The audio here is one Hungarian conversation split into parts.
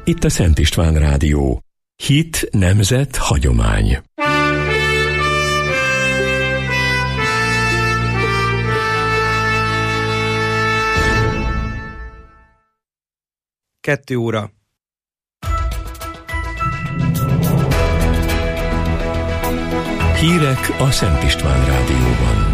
itt a Szent István Rádió. Hit, nemzet, hagyomány. Kettő óra. Hírek a Szent István Rádióban.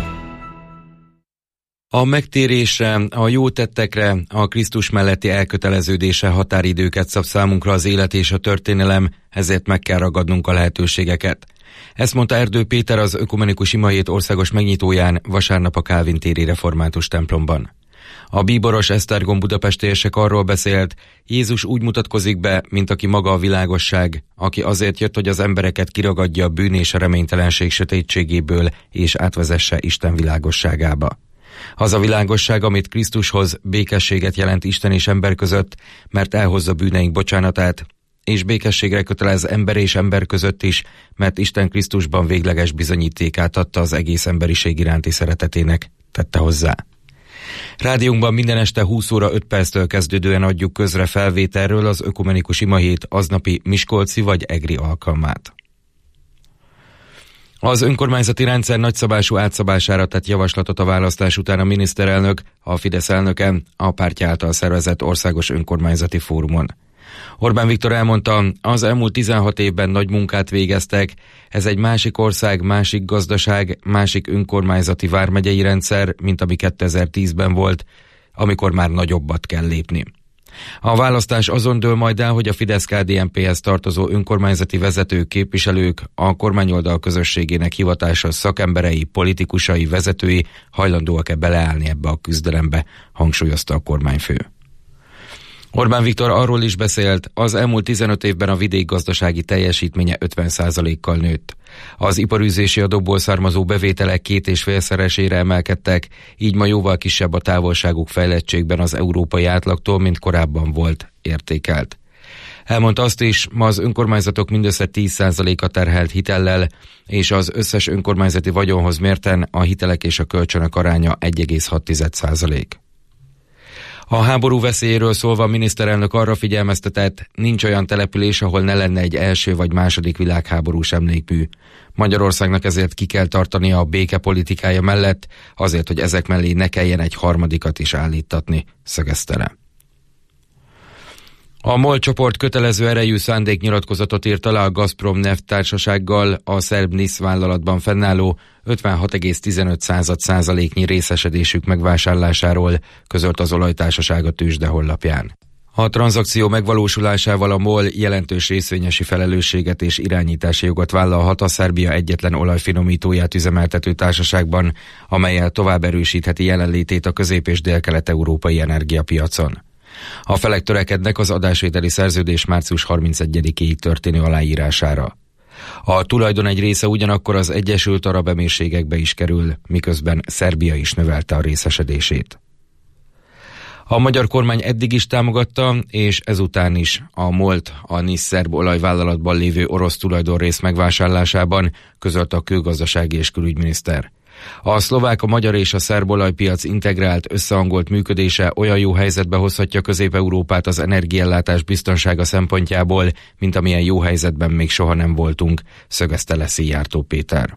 A megtérésre, a jó tettekre, a Krisztus melletti elköteleződésre határidőket szab számunkra az élet és a történelem, ezért meg kell ragadnunk a lehetőségeket. Ezt mondta Erdő Péter az Ökumenikus Imahét országos megnyitóján vasárnap a Kálvin téri református templomban. A bíboros Esztergom budapesti érsek arról beszélt, Jézus úgy mutatkozik be, mint aki maga a világosság, aki azért jött, hogy az embereket kiragadja a bűn és a reménytelenség sötétségéből, és átvezesse Isten világosságába. Az a világosság, amit Krisztushoz, békességet jelent Isten és ember között, mert elhozza bűneink bocsánatát, és békességre kötelez ember és ember között is, mert Isten Krisztusban végleges bizonyítékát adta az egész emberiség iránti szeretetének, tette hozzá. Rádiónkban minden este 20 óra 5 perctől kezdődően adjuk közre felvételről az Ökumenikus Imahét aznapi miskolci vagy egri alkalmát. Az önkormányzati rendszer nagyszabású átszabására tett javaslatot a választás után a miniszterelnök, a Fidesz elnöke a pártja által szervezett országos önkormányzati fórumon. Orbán Viktor elmondta, az elmúlt 16 évben nagy munkát végeztek, ez egy másik ország, másik gazdaság, másik önkormányzati vármegyei rendszer, mint ami 2010-ben volt, amikor már nagyobbat kell lépni. A választás azon dől majd el, hogy a Fidesz-KDNP-hez tartozó önkormányzati vezetők, képviselők, a kormányoldal közösségének hivatásos szakemberei, politikusai, vezetői hajlandóak-e beleállni ebbe a küzdelembe, hangsúlyozta a kormányfő. Orbán Viktor arról is beszélt, az elmúlt 15 évben a vidék gazdasági teljesítménye 50%-kal nőtt. Az iparűzési adóból származó bevételek 2,5-szeresére emelkedtek, így ma jóval kisebb a távolságuk fejlettségben az európai átlagtól, mint korábban volt, értékelt. Elmondta azt is, ma az önkormányzatok mindössze 10%-a terhelt hitellel, és az összes önkormányzati vagyonhoz mérten a hitelek és a kölcsönök aránya 1,6%. A háború veszélyéről szólva a miniszterelnök arra figyelmeztetett, nincs olyan település, ahol ne lenne egy első vagy második világháborús emlékmű. Magyarországnak ezért ki kell tartania a béke politikája mellett, azért, hogy ezek mellé ne kelljen egy harmadikat is állítatni, szögezte le. A MOL csoport kötelező erejű szándéknyilatkozatot írt alá a Gazprom Neft társasággal a szerb NIS vállalatban fennálló 56,15%-nyi részesedésük megvásárlásáról, közölt az olajtársaság a tőzsde honlapján. A tranzakció megvalósulásával a MOL jelentős részvényesi felelősséget és irányítási jogot vállalhat a Szerbia egyetlen olajfinomítóját üzemeltető társaságban, amellyel tovább erősítheti jelenlétét a közép- és délkelet-európai energiapiacon. A felek törekednek az adásvételi szerződés március 31-ig történő aláírására. A tulajdon egy része ugyanakkor az Egyesült Arab Emírségekbe is kerül, miközben Szerbia is növelte a részesedését. A magyar kormány eddig is támogatta, és ezután is a MOL-t a NIS szerb olajvállalatban lévő orosz tulajdonrész megvásárlásában, közölte a kőgazdasági és külügyminiszter. A szlovák, a magyar és a szerb olajpiac integrált, összehangolt működése olyan jó helyzetbe hozhatja Közép-Európát az energiaellátás biztonsága szempontjából, mint amilyen jó helyzetben még soha nem voltunk, szögezte le Szijjártó Péter.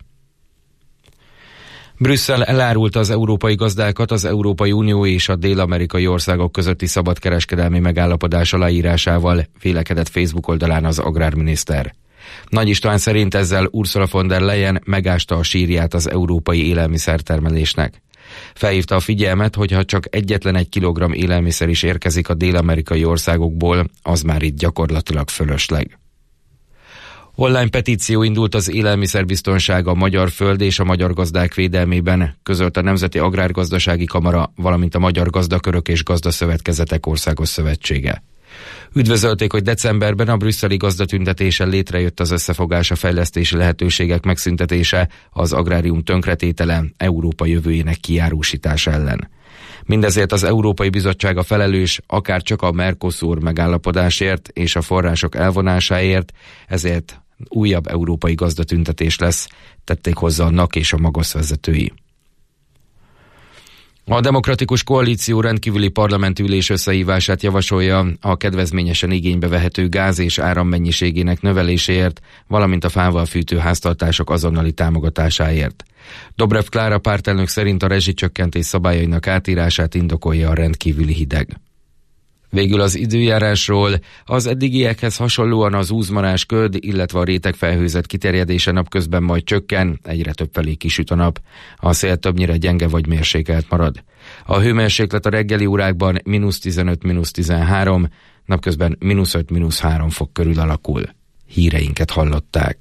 Brüsszel elárulta az európai gazdákat az Európai Unió és a dél-amerikai országok közötti szabadkereskedelmi megállapodás aláírásával, vélekedett Facebook oldalán az agrárminiszter. Nagy István szerint ezzel Ursula von der Leyen megásta a sírját az európai élelmiszertermelésnek. Felhívta a figyelmet, hogy ha csak egyetlen 1 kilogramm élelmiszer is érkezik a dél-amerikai országokból, az már itt gyakorlatilag fölösleg. Online petíció indult az élelmiszerbiztonság, a magyar föld és a magyar gazdák védelmében, közölt a Nemzeti Agrárgazdasági Kamara, valamint a Magyar Gazdakörök és Gazdaszövetkezetek Országos Szövetsége. Üdvözölték, hogy decemberben a brüsszeli gazdatüntetésen létrejött az összefogás a fejlesztési lehetőségek megszüntetése, az agrárium tönkretétele, Európa jövőjének kijárósítása ellen. Mindezért az Európai Bizottság a felelős, akár csak a Mercosur megállapodásért és a források elvonásáért, ezért újabb európai gazdatüntetés lesz, tették hozzá a NAK és a MAGOSZ vezetői. A Demokratikus Koalíció rendkívüli parlamenti ülés összehívását javasolja a kedvezményesen igénybe vehető gáz és áram mennyiségének növeléséért, valamint a fával fűtő háztartások azonnali támogatásáért. Dobrev Klára pártelnök szerint a rezsicsökkentés szabályainak átírását indokolja a rendkívüli hideg. Végül az időjárásról: az eddigiekhez hasonlóan az úzmarás köd, illetve a rétegfelhőzet kiterjedése napközben majd csökken, egyre többfelé kisüt a nap. A szél többnyire gyenge vagy mérsékelt marad. A hőmérséklet a reggeli órákban -15–-13, napközben -5–-3 fok körül alakul. Híreinket hallották.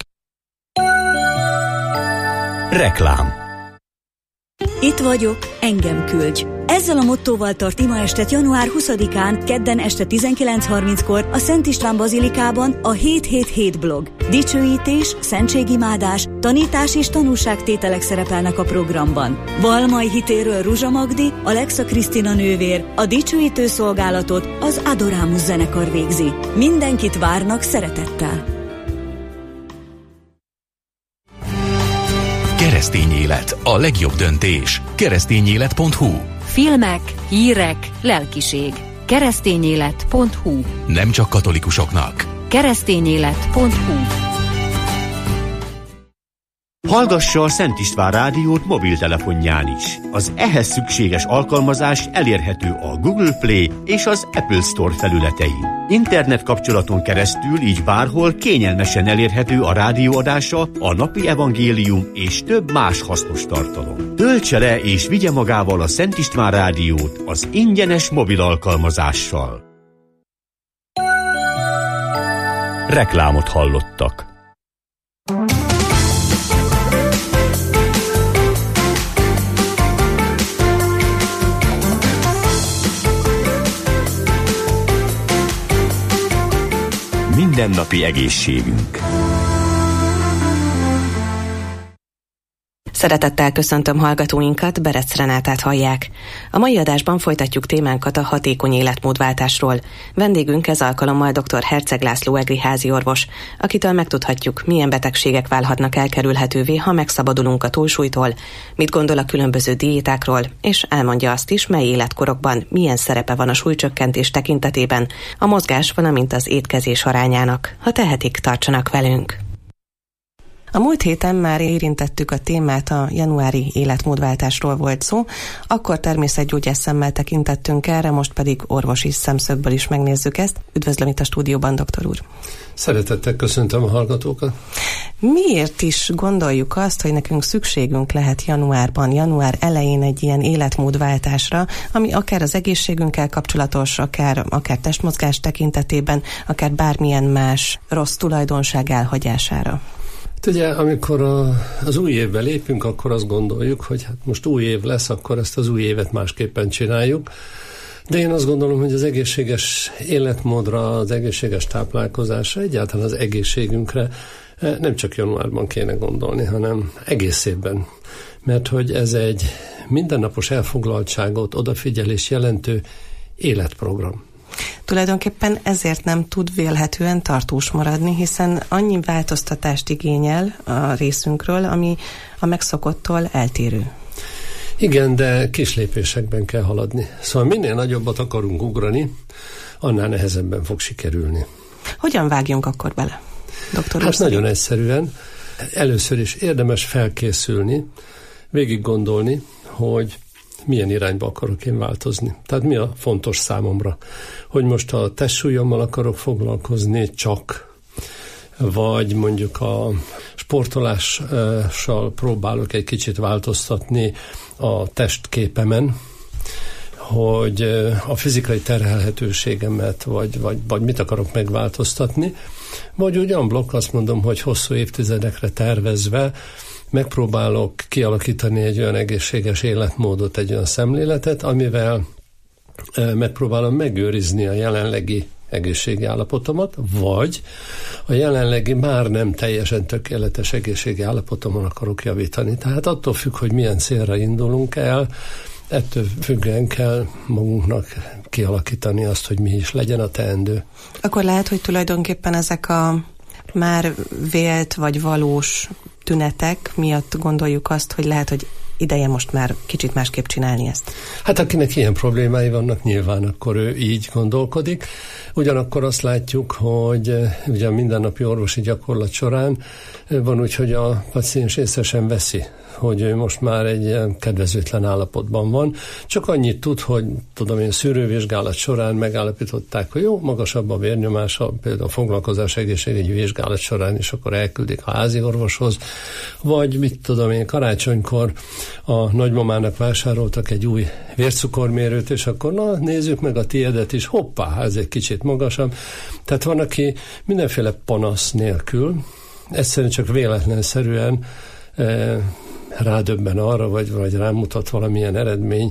Reklám. Itt vagyok, engem küldj! Ezzel a mottóval tart ima estet január 20-án, kedden este 19:30-kor a Szent István Bazilikában a 777 blog. Dicsőítés, szentségimádás, tanítás és tanúságtételek szerepelnek a programban. Valmai hitéről Ruzsa Magdi, Alexa Krisztina nővér, a dicsőítő szolgálatot az Adorámus zenekar végzi. Mindenkit várnak szeretettel! Keresztény élet, a legjobb döntés. Keresztényélet.hu. Filmek, hírek, lelkiség. Keresztényélet.hu. Nem csak katolikusoknak. Keresztényélet.hu. Hallgassa a Szent István Rádiót mobiltelefonján is. Az ehhez szükséges alkalmazás elérhető a Google Play és az Apple Store felületein. Internet kapcsolaton keresztül így bárhol kényelmesen elérhető a rádióadása, a napi evangélium és több más hasznos tartalom. Töltse le és vigye magával a Szent István Rádiót az ingyenes mobil alkalmazással. Reklámot hallottak. Mindennapi egészségünk. Szeretettel köszöntöm hallgatóinkat, Berec Renátát hallják. A mai adásban folytatjuk témánkat a hatékony életmódváltásról. Vendégünk ez alkalommal dr. Herceg László egri háziorvos, akitől megtudhatjuk, milyen betegségek válhatnak elkerülhetővé, ha megszabadulunk a túlsúlytól, mit gondol a különböző diétákról, és elmondja azt is, mely életkorokban milyen szerepe van a súlycsökkentés tekintetében, a mozgás, valamint az étkezés arányának. Ha tehetik, tartsanak velünk! A múlt héten már érintettük a témát, a januári életmódváltásról volt szó, akkor természetgyógyász szemmel tekintettünk erre, most pedig orvosi szemszögből is megnézzük ezt. Üdvözlöm itt a stúdióban, doktor úr! Szeretettel köszöntöm a hallgatókat! Miért is gondoljuk azt, hogy nekünk szükségünk lehet január elején egy ilyen életmódváltásra, ami akár az egészségünkkel kapcsolatos, akár testmozgás tekintetében, akár bármilyen más rossz tulajdonság elhagyására? Ugye, amikor az új évbe lépünk, akkor azt gondoljuk, hogy hát most új év lesz, akkor ezt az új évet másképpen csináljuk. De én azt gondolom, hogy az egészséges életmódra, az egészséges táplálkozásra, egyáltalán az egészségünkre nem csak januárban kéne gondolni, hanem egész évben. Mert hogy ez egy mindennapos elfoglaltságot, odafigyelés jelentő életprogram. Tulajdonképpen ezért nem tud vélhetően tartós maradni, hiszen annyi változtatást igényel a részünkről, ami a megszokottól eltérő. Igen, de kis lépésekben kell haladni. Szóval minél nagyobbat akarunk ugrani, annál nehezebben fog sikerülni. Hogyan vágjunk akkor bele, doktor úr? Hát nagyon egyszerűen. Először is érdemes felkészülni, végig gondolni, hogy milyen irányba akarok én változni. Tehát mi a fontos számomra? Hogy most a testsúlyommal akarok foglalkozni csak, vagy mondjuk a sportolással próbálok egy kicsit változtatni a testképemen, hogy a fizikai terhelhetőségemet, vagy mit akarok megváltoztatni, vagy ugyan blokk azt mondom, hogy hosszú évtizedekre tervezve megpróbálok kialakítani egy olyan egészséges életmódot, egy olyan szemléletet, amivel megpróbálom megőrizni a jelenlegi egészségi állapotomat, vagy a jelenlegi már nem teljesen tökéletes egészségi állapotomon akarok javítani. Tehát attól függ, hogy milyen célra indulunk el, ettől függően kell magunknak kialakítani azt, hogy mi is legyen a teendő. Akkor lehet, hogy tulajdonképpen ezek a már vélt vagy valós tünetek miatt gondoljuk azt, hogy lehet, hogy ideje most már kicsit másképp csinálni ezt? Hát akinek ilyen problémái vannak, nyilván akkor ő így gondolkodik. Ugyanakkor azt látjuk, hogy ugye a mindennapi orvosi gyakorlat során van úgy, hogy a paciens észre sem veszi, hogy ő most már egy ilyen kedvezőtlen állapotban van. Csak annyit tud, hogy szűrővizsgálat során megállapították, hogy jó, magasabb a vérnyomása, például a foglalkozás egészségügyi vizsgálat során is, akkor elküldik a házi orvoshoz, vagy karácsonykor a nagymamának vásároltak egy új vércukormérőt, és akkor nézzük meg a tiédet is, hoppá, ez egy kicsit magasabb. Tehát van, aki mindenféle panasz nélkül, egyszerűen csak véletlenszerűen rádöbben arra, vagy rámutat valamilyen eredmény,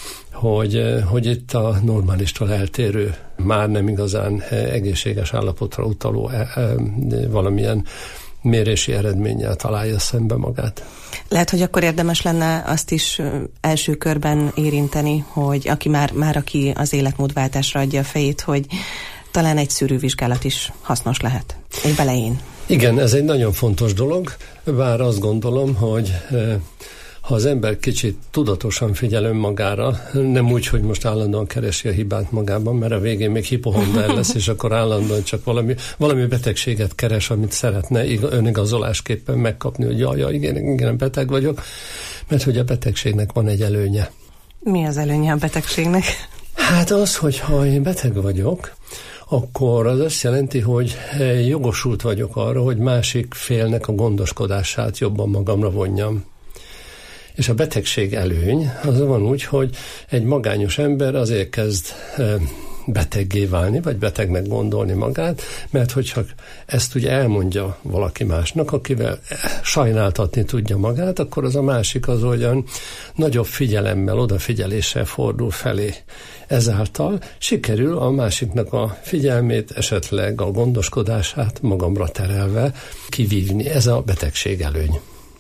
hogy itt a normálistól eltérő, már nem igazán egészséges állapotra utaló valamilyen mérési eredménnyel találja szembe magát. Lehet, hogy akkor érdemes lenne azt is első körben érinteni, hogy aki az életmódváltásra adja a fejét, hogy talán egy szűrővizsgálat is hasznos lehet egy elején. Igen, ez egy nagyon fontos dolog, bár azt gondolom, hogy ha az ember kicsit tudatosan figyel önmagára, nem úgy, hogy most állandóan keresi a hibát magában, mert a végén még hipohonder lesz, és akkor állandóan csak valami betegséget keres, amit szeretne önigazolásképpen megkapni, hogy jaj, igen, beteg vagyok, mert hogy a betegségnek van egy előnye. Mi az előnye a betegségnek? Hát az, hogy ha én beteg vagyok, akkor az azt jelenti, hogy jogosult vagyok arra, hogy másik félnek a gondoskodását jobban magamra vonjam. És a betegség előny az van úgy, hogy egy magányos ember azért kezd beteggé válni, vagy betegnek gondolni magát, mert hogyha ezt ugye elmondja valaki másnak, akivel sajnáltatni tudja magát, akkor az a másik az olyan nagyobb figyelemmel, odafigyeléssel fordul felé. Ezáltal sikerül a másiknak a figyelmét, esetleg a gondoskodását magamra terelve kivívni. Ez a betegség előny.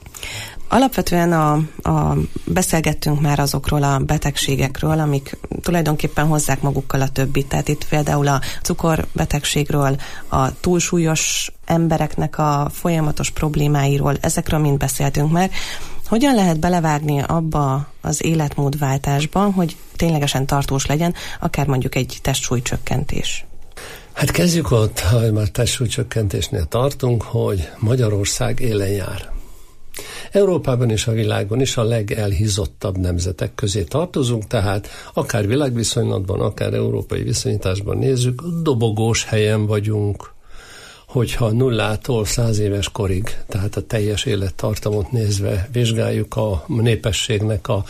Alapvetően beszélgettünk már azokról a betegségekről, amik tulajdonképpen hozzák magukkal a többit. Tehát itt például a cukorbetegségről, a túlsúlyos embereknek a folyamatos problémáiról, ezekről mind beszéltünk meg. Hogyan lehet belevágni abba az életmódváltásba, hogy ténylegesen tartós legyen, akár mondjuk egy testsúlycsökkentés? Hát kezdjük ott, ha már testsúlycsökkentésnél tartunk, hogy Magyarország élen jár. Európában és a világon is a legelhízottabb nemzetek közé tartozunk, tehát akár világviszonylatban, akár európai viszonyításban nézzük, dobogós helyen vagyunk, hogyha 0-tól 100 éves korig, tehát a teljes élettartamot nézve vizsgáljuk a népességnek a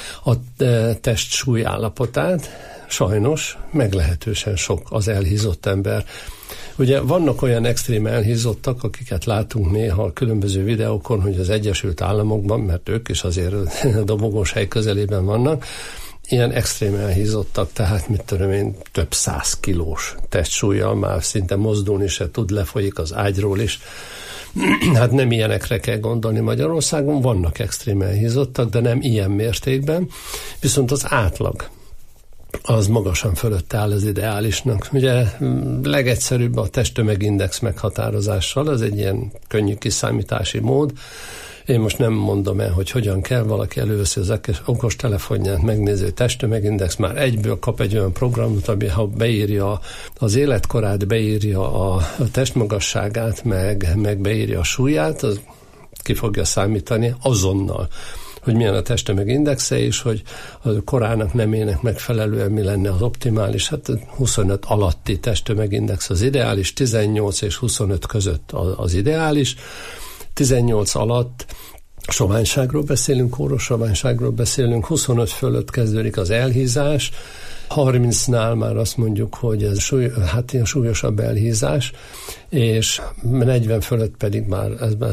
testsúly állapotát, sajnos meglehetősen sok az elhízott ember. Ugye vannak olyan extrém elhízottak, akiket látunk néha a különböző videókon, hogy az Egyesült Államokban, mert ők is azért a dobogós hely közelében vannak, ilyen extrém elhízottak, tehát több 100 kilós testsúllyal már szinte mozdulni se tud, lefolyik az ágyról is. Hát nem ilyenekre kell gondolni Magyarországon, vannak extrém elhízottak, de nem ilyen mértékben, viszont az átlag az magasan fölött áll az ideálisnak. Ugye legegyszerűbb a testtömegindex meghatározással, ez egy ilyen könnyű kiszámítási mód. Én most nem mondom el, hogy hogyan kell, valaki előveszi az okos telefonját, megnézi a testtömegindex, már egyből kap egy olyan programot, ami ha beírja az életkorát, beírja a testmagasságát, meg beírja a súlyát, az ki fogja számítani azonnal, hogy milyen a testtömegindexe, és hogy a korának, nemének megfelelően mi lenne az optimális. Hát 25 alatti testtömegindex az ideális, 18 és 25 között az ideális. 18 alatt soványságról beszélünk, kóros soványságról beszélünk, 25 fölött kezdődik az elhízás, 30-nál már azt mondjuk, hogy ez ilyen súlyosabb elhízás, és 40 fölött pedig már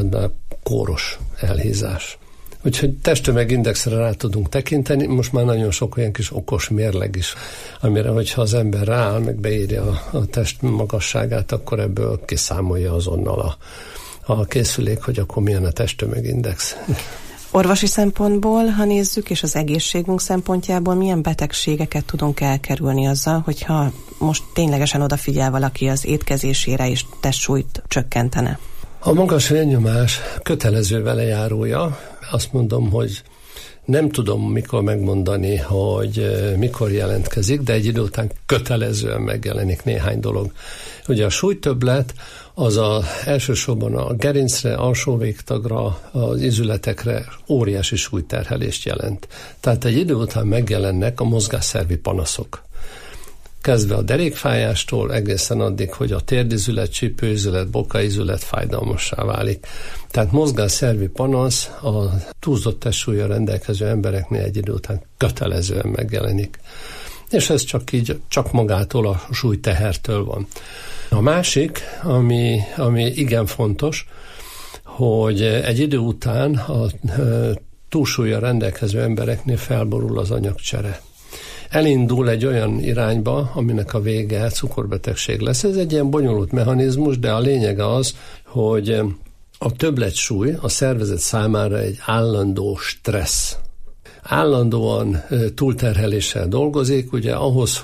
kóros elhízás. Úgyhogy testtömegindexre rá tudunk tekinteni, most már nagyon sok olyan kis okos mérleg is, amire, hogyha az ember rááll, meg beírja a test magasságát, akkor ebből kiszámolja azonnal a készülék, hogy akkor milyen a testtömegindex. Orvosi szempontból, ha nézzük, és az egészségünk szempontjából milyen betegségeket tudunk elkerülni azzal, hogyha most ténylegesen odafigyel valaki az étkezésére és testsúlyt csökkentene? A magas vérnyomás kötelező velejárója, azt mondom, hogy Nem tudom mikor megmondani, hogy mikor jelentkezik, de egy idő után kötelezően megjelenik néhány dolog. Ugye a súlytöbblet az elsősorban a gerincre, alsó végtagra, az izületekre óriási súlyterhelést jelent. Tehát egy idő után megjelennek a mozgásszervi panaszok. Kezdve a derékfájástól egészen addig, hogy a térdizület, csípőizület, bokaizület fájdalmassá válik. Tehát mozgásszervi panasz a túlzott testsúllyal rendelkező embereknél egy idő után kötelezően megjelenik. És ez csak magától a súlytehertől van. A másik, ami igen fontos, hogy egy idő után a túlsúllyal rendelkező embereknél felborul az anyagcsere. Elindul egy olyan irányba, aminek a vége cukorbetegség lesz. Ez egy ilyen bonyolult mechanizmus, de a lényege az, hogy a többletsúly a szervezet számára egy állandó stressz. Állandóan túlterheléssel dolgozik, ugye ahhoz,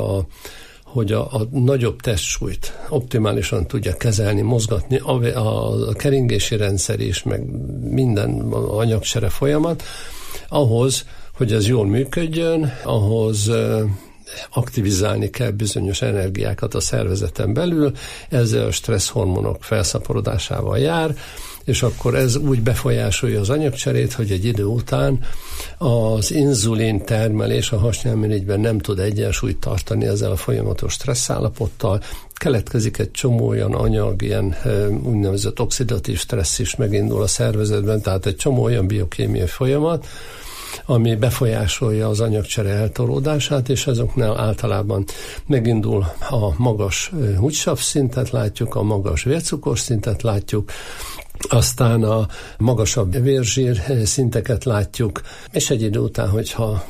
hogy a nagyobb testsúlyt optimálisan tudja kezelni, mozgatni, a keringési rendszer is, meg minden anyagcsere folyamat, ahhoz, hogy ez jól működjön, ahhoz aktivizálni kell bizonyos energiákat a szervezeten belül, ezzel a stresszhormonok felszaporodásával jár, és akkor ez úgy befolyásolja az anyagcserét, hogy egy idő után az inzulin termelés a hasnyálmirigyben nem tud egyensúlyt tartani ezzel a folyamatos stresszállapottal. Keletkezik egy csomó olyan anyag, ilyen úgynevezett oxidatív stressz is megindul a szervezetben, tehát egy csomó olyan biokémiai folyamat, ami befolyásolja az anyagcsere eltolódását, és azoknál általában megindul a magas húgysav szintet látjuk, a magas vércukorszintet látjuk, aztán a magasabb vérzsír szinteket látjuk, és egy idő után, hogyha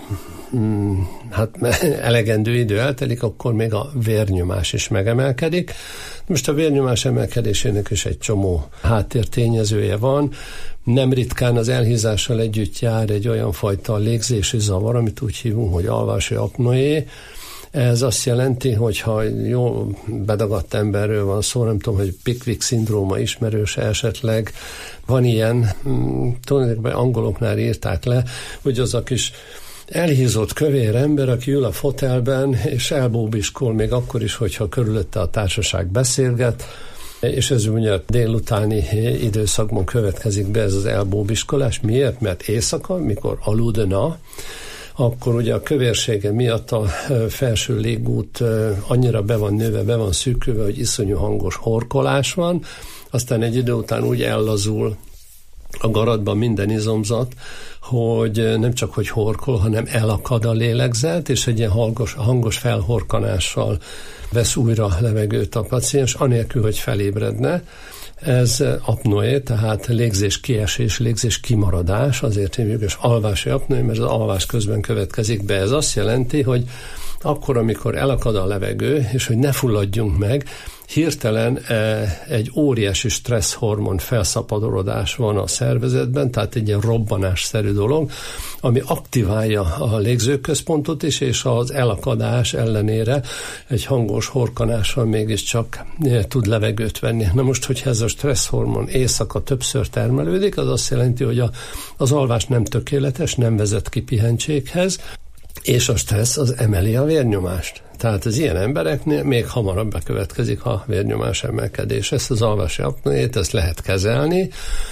elegendő idő eltelik, akkor még a vérnyomás is megemelkedik. Most a vérnyomás emelkedésének is egy csomó háttértényezője van. Nem ritkán az elhízással együtt jár egy olyan fajta légzési zavar, amit úgy hívunk, hogy alvási apnoé. Ez azt jelenti, hogy ha jó bedagadt emberről van szó, nem tudom, hogy Pickwick-szindróma ismerőse esetleg, van ilyen, tulajdonképpen angoloknál írták le, hogy az a kis elhízott kövér ember, aki ül a fotelben, és elbóbiskol még akkor is, hogyha körülötte a társaság beszélget, és ez ugye délutáni időszakban következik be ez az elbóbiskolás. Miért? Mert éjszaka, mikor aludna, akkor ugye a kövérsége miatt a felső légút annyira be van nőve, be van szűkülve, hogy iszonyú hangos horkolás van, aztán egy idő után úgy ellazul a garatban minden izomzat, hogy nem csak hogy horkol, hanem elakad a lélegzet, és egy ilyen hangos felhorkanással vesz újra levegőt a paciens, anélkül, hogy felébredne. Ez apnoé, tehát légzés kiesés, légzés kimaradás, azért hívjuk, és alvási apnoé, mert az alvás közben következik be. Ez azt jelenti, hogy akkor, amikor elakad a levegő, és hogy ne fulladjunk meg, hirtelen egy óriási stresszhormon felszaporodás van a szervezetben, tehát egy ilyen robbanásszerű dolog, ami aktiválja a légzőközpontot is, és az elakadás ellenére egy hangos horkanással mégiscsak tud levegőt venni. Na most, hogyha ez a stresszhormon éjszaka többször termelődik, az azt jelenti, hogy az alvás nem tökéletes, nem vezet ki pihentséghez, és a stressz az emeli a vérnyomást. Tehát az ilyen embereknél még hamarabb bekövetkezik a vérnyomás emelkedés. Ezt az alvási apnoét, ezt lehet kezelni.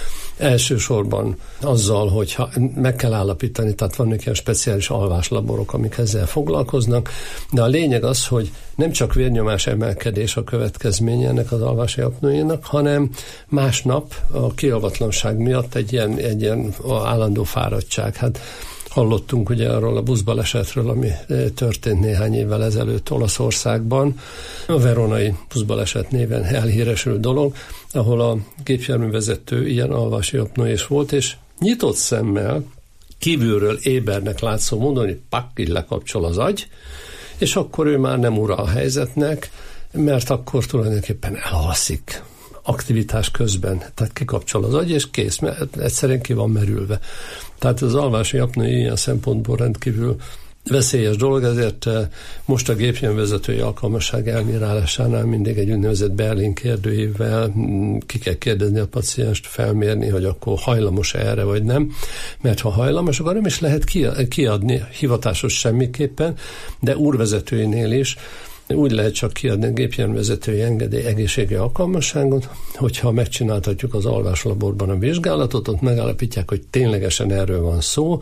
Elsősorban azzal, hogyha meg kell állapítani, tehát vannak ilyen speciális alváslaborok, amik ezzel foglalkoznak, de a lényeg az, hogy nem csak vérnyomás emelkedés a következménye ennek az alvási apnoénak, hanem másnap a kialvatlanság miatt egy ilyen állandó fáradtság. Hát hallottunk ugye arról a buszbalesetről, ami történt néhány évvel ezelőtt Olaszországban. A veronai buszbaleset néven elhíresült dolog, ahol a gépjárművezető ilyen alvási apnoés volt, és nyitott szemmel, kívülről ébernek látszó módon, hogy így lekapcsol az agy, és akkor ő már nem ura a helyzetnek, mert akkor tulajdonképpen elalszik aktivitás közben, tehát kikapcsol az agy, és kész, mert egyszerűen ki van merülve. Tehát az alvási apnoé ilyen szempontból rendkívül veszélyes dolog, ezért most a gépjárművezetői alkalmasság elbírálásánál mindig egy úgynevezett Berlin kérdőívvel ki kell kérdezni a pacienst, felmérni, hogy akkor hajlamos erre vagy nem, mert ha hajlamos, akkor nem is lehet kiadni hivatásos semmiképpen, de úrvezetőinél is úgy lehet csak kiadni a gépjárművezetői engedély egészségi alkalmasságot, hogyha megcsináltatjuk az alváslaborban a vizsgálatot, ott megállapítják, hogy ténylegesen erről van szó,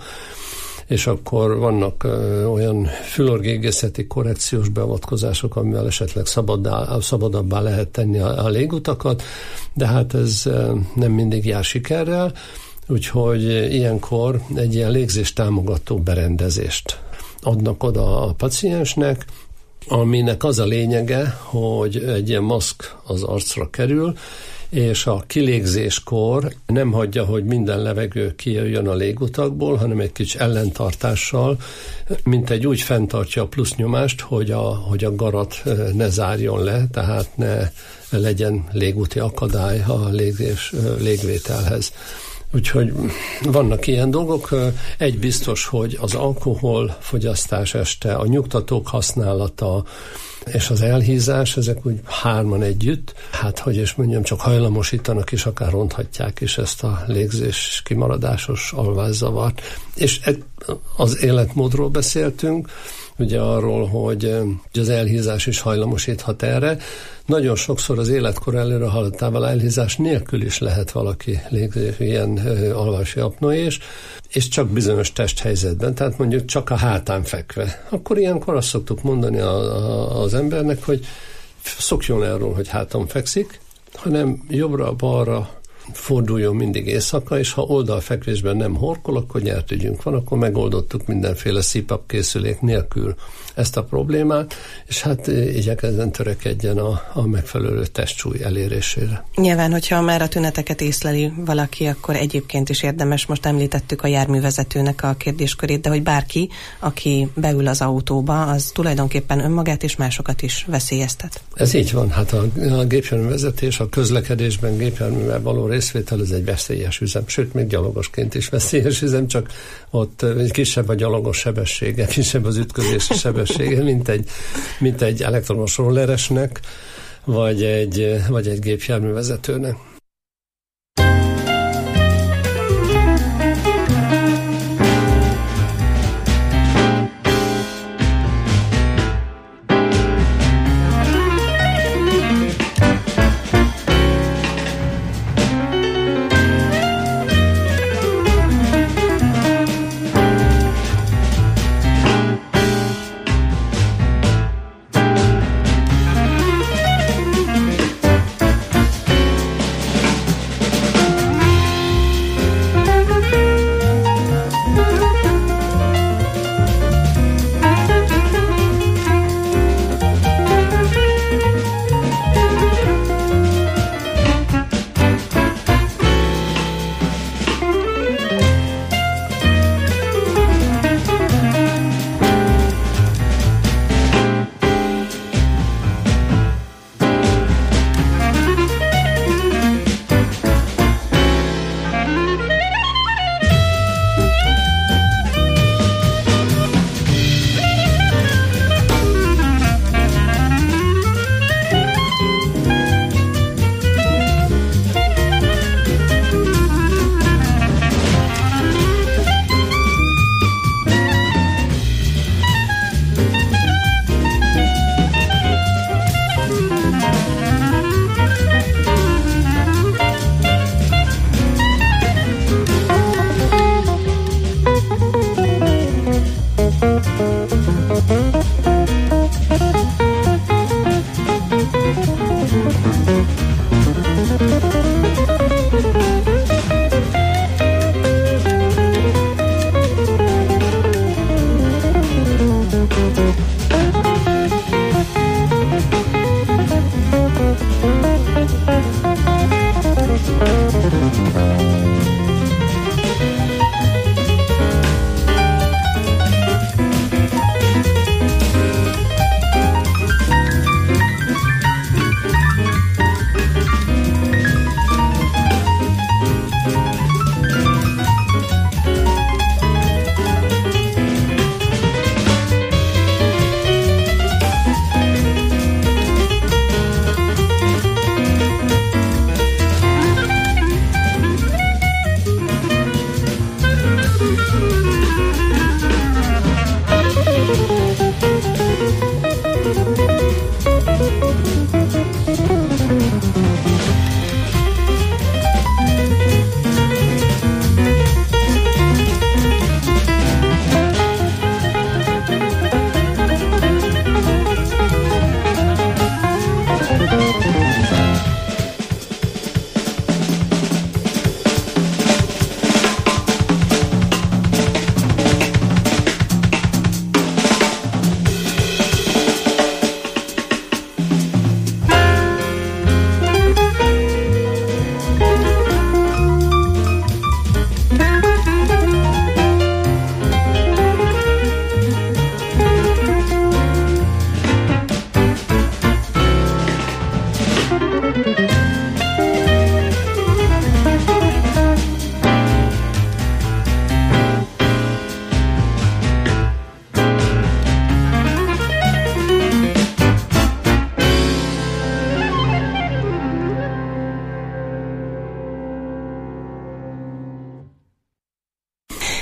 és akkor vannak olyan fülorgégészeti korrekciós beavatkozások, amivel esetleg szabadabbá lehet tenni a légutakat, de hát ez nem mindig jár sikerrel, úgyhogy ilyenkor egy ilyen légzés támogató berendezést adnak oda a paciensnek, aminek az a lényege, hogy egy ilyen maszk az arcra kerül, és a kilégzéskor nem hagyja, hogy minden levegő kijöjjön a légutakból, hanem egy kicsi ellentartással, mint egy úgy fenntartja a plusznyomást, hogy a garat ne zárjon le, tehát ne legyen légúti akadály a légvételhez. Úgyhogy vannak ilyen dolgok. Egy biztos, hogy az alkoholfogyasztás este, a nyugtatók használata és az elhízás, ezek úgy hárman együtt, hát hogy is mondjam, csak hajlamosítanak és akár ronthatják is ezt a légzés kimaradásos alvászavart. És az életmódról beszéltünk, ugye arról, hogy az elhízás is hajlamosíthat erre. Nagyon sokszor az életkor előre halattával elhízás nélkül is lehet valaki ilyen alvási apnoés, és csak bizonyos testhelyzetben, tehát mondjuk csak a hátán fekve. Akkor ilyenkor azt szoktuk mondani az embernek, hogy szokjon arról, hogy háton fekszik, hanem jobbra-balra forduljon mindig éjszaka, és ha oldalfekvésben nem horkol, akkor nyertügyünk van, akkor megoldottuk mindenféle CPAP készülék nélkül ezt a problémát, és hát igyekezzen törekedjen a megfelelő testsúly elérésére. Nyilván, hogyha már a tüneteket észleli valaki, akkor egyébként is érdemes, most említettük a járművezetőnek a kérdéskörét, de hogy bárki, aki beül az autóba, az tulajdonképpen önmagát és másokat is veszélyeztet. Ez így van, hát a gépjárművezetés, a közlekedésben gépjárművel való részvétel, ez egy veszélyes üzem, sőt, még gyalogosként is veszélyes üzem, csak ott kisebb a gyalogos sebessége, kisebb az ütközési sebessége, mint egy elektromos rolleresnek, vagy egy gépjárművezetőnek.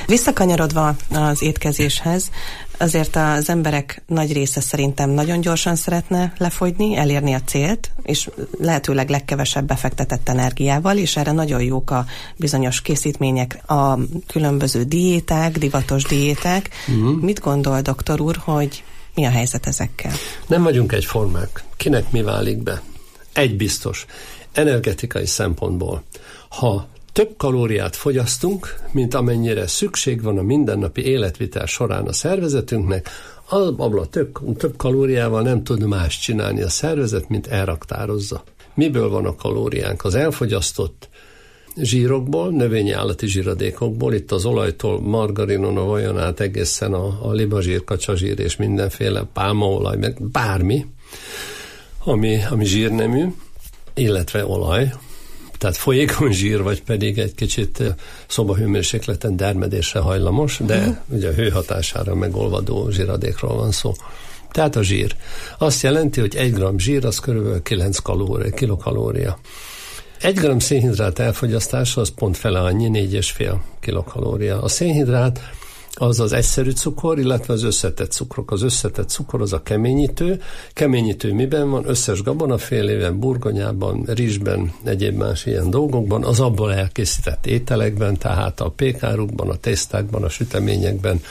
Visszakanyarodva az étkezéshez, azért az emberek nagy része szerintem nagyon gyorsan szeretne lefogyni, elérni a célt, és lehetőleg legkevesebb befektetett energiával, és erre nagyon jók a bizonyos készítmények, a különböző diéták, divatos diéták. Mit gondol, doktor úr, hogy mi a helyzet ezekkel? Nem vagyunk egyformák. Kinek mi válik be? Egy biztos. Energetikai szempontból, ha több kalóriát fogyasztunk, mint amennyire szükség van a mindennapi életvitel során a szervezetünknek, abban több kalóriával nem tud más csinálni a szervezet, mint elraktározza. Miből van a kalóriánk? Az elfogyasztott zsírokból, növényi állati zsíradékokból, itt az olajtól, margarinon, a vajon át egészen a libazsír, kacsazsír és mindenféle pálmaolaj, meg bármi, ami zsírnemű, illetve olaj, tehát folyékony zsír, vagy pedig egy kicsit szobahőmérsékleten termedésre hajlamos, de ugye a hő hatására megolvadó zsíradékról van szó. Tehát a zsír. Azt jelenti, hogy 1 g zsír az körülbelül 9 kilokalória. 1 g szénhidrát elfogyasztása az pont fele annyi, 4,5 kilokalória. A szénhidrát az az egyszerű cukor, illetve az összetett cukrok. Az összetett cukor az a keményítő. Keményítő miben van? Összes gabonafélében, burgonyában, rizsben, egyéb más ilyen dolgokban, az abból elkészített ételekben, tehát a pékárukban, a tésztákban, a süteményekben.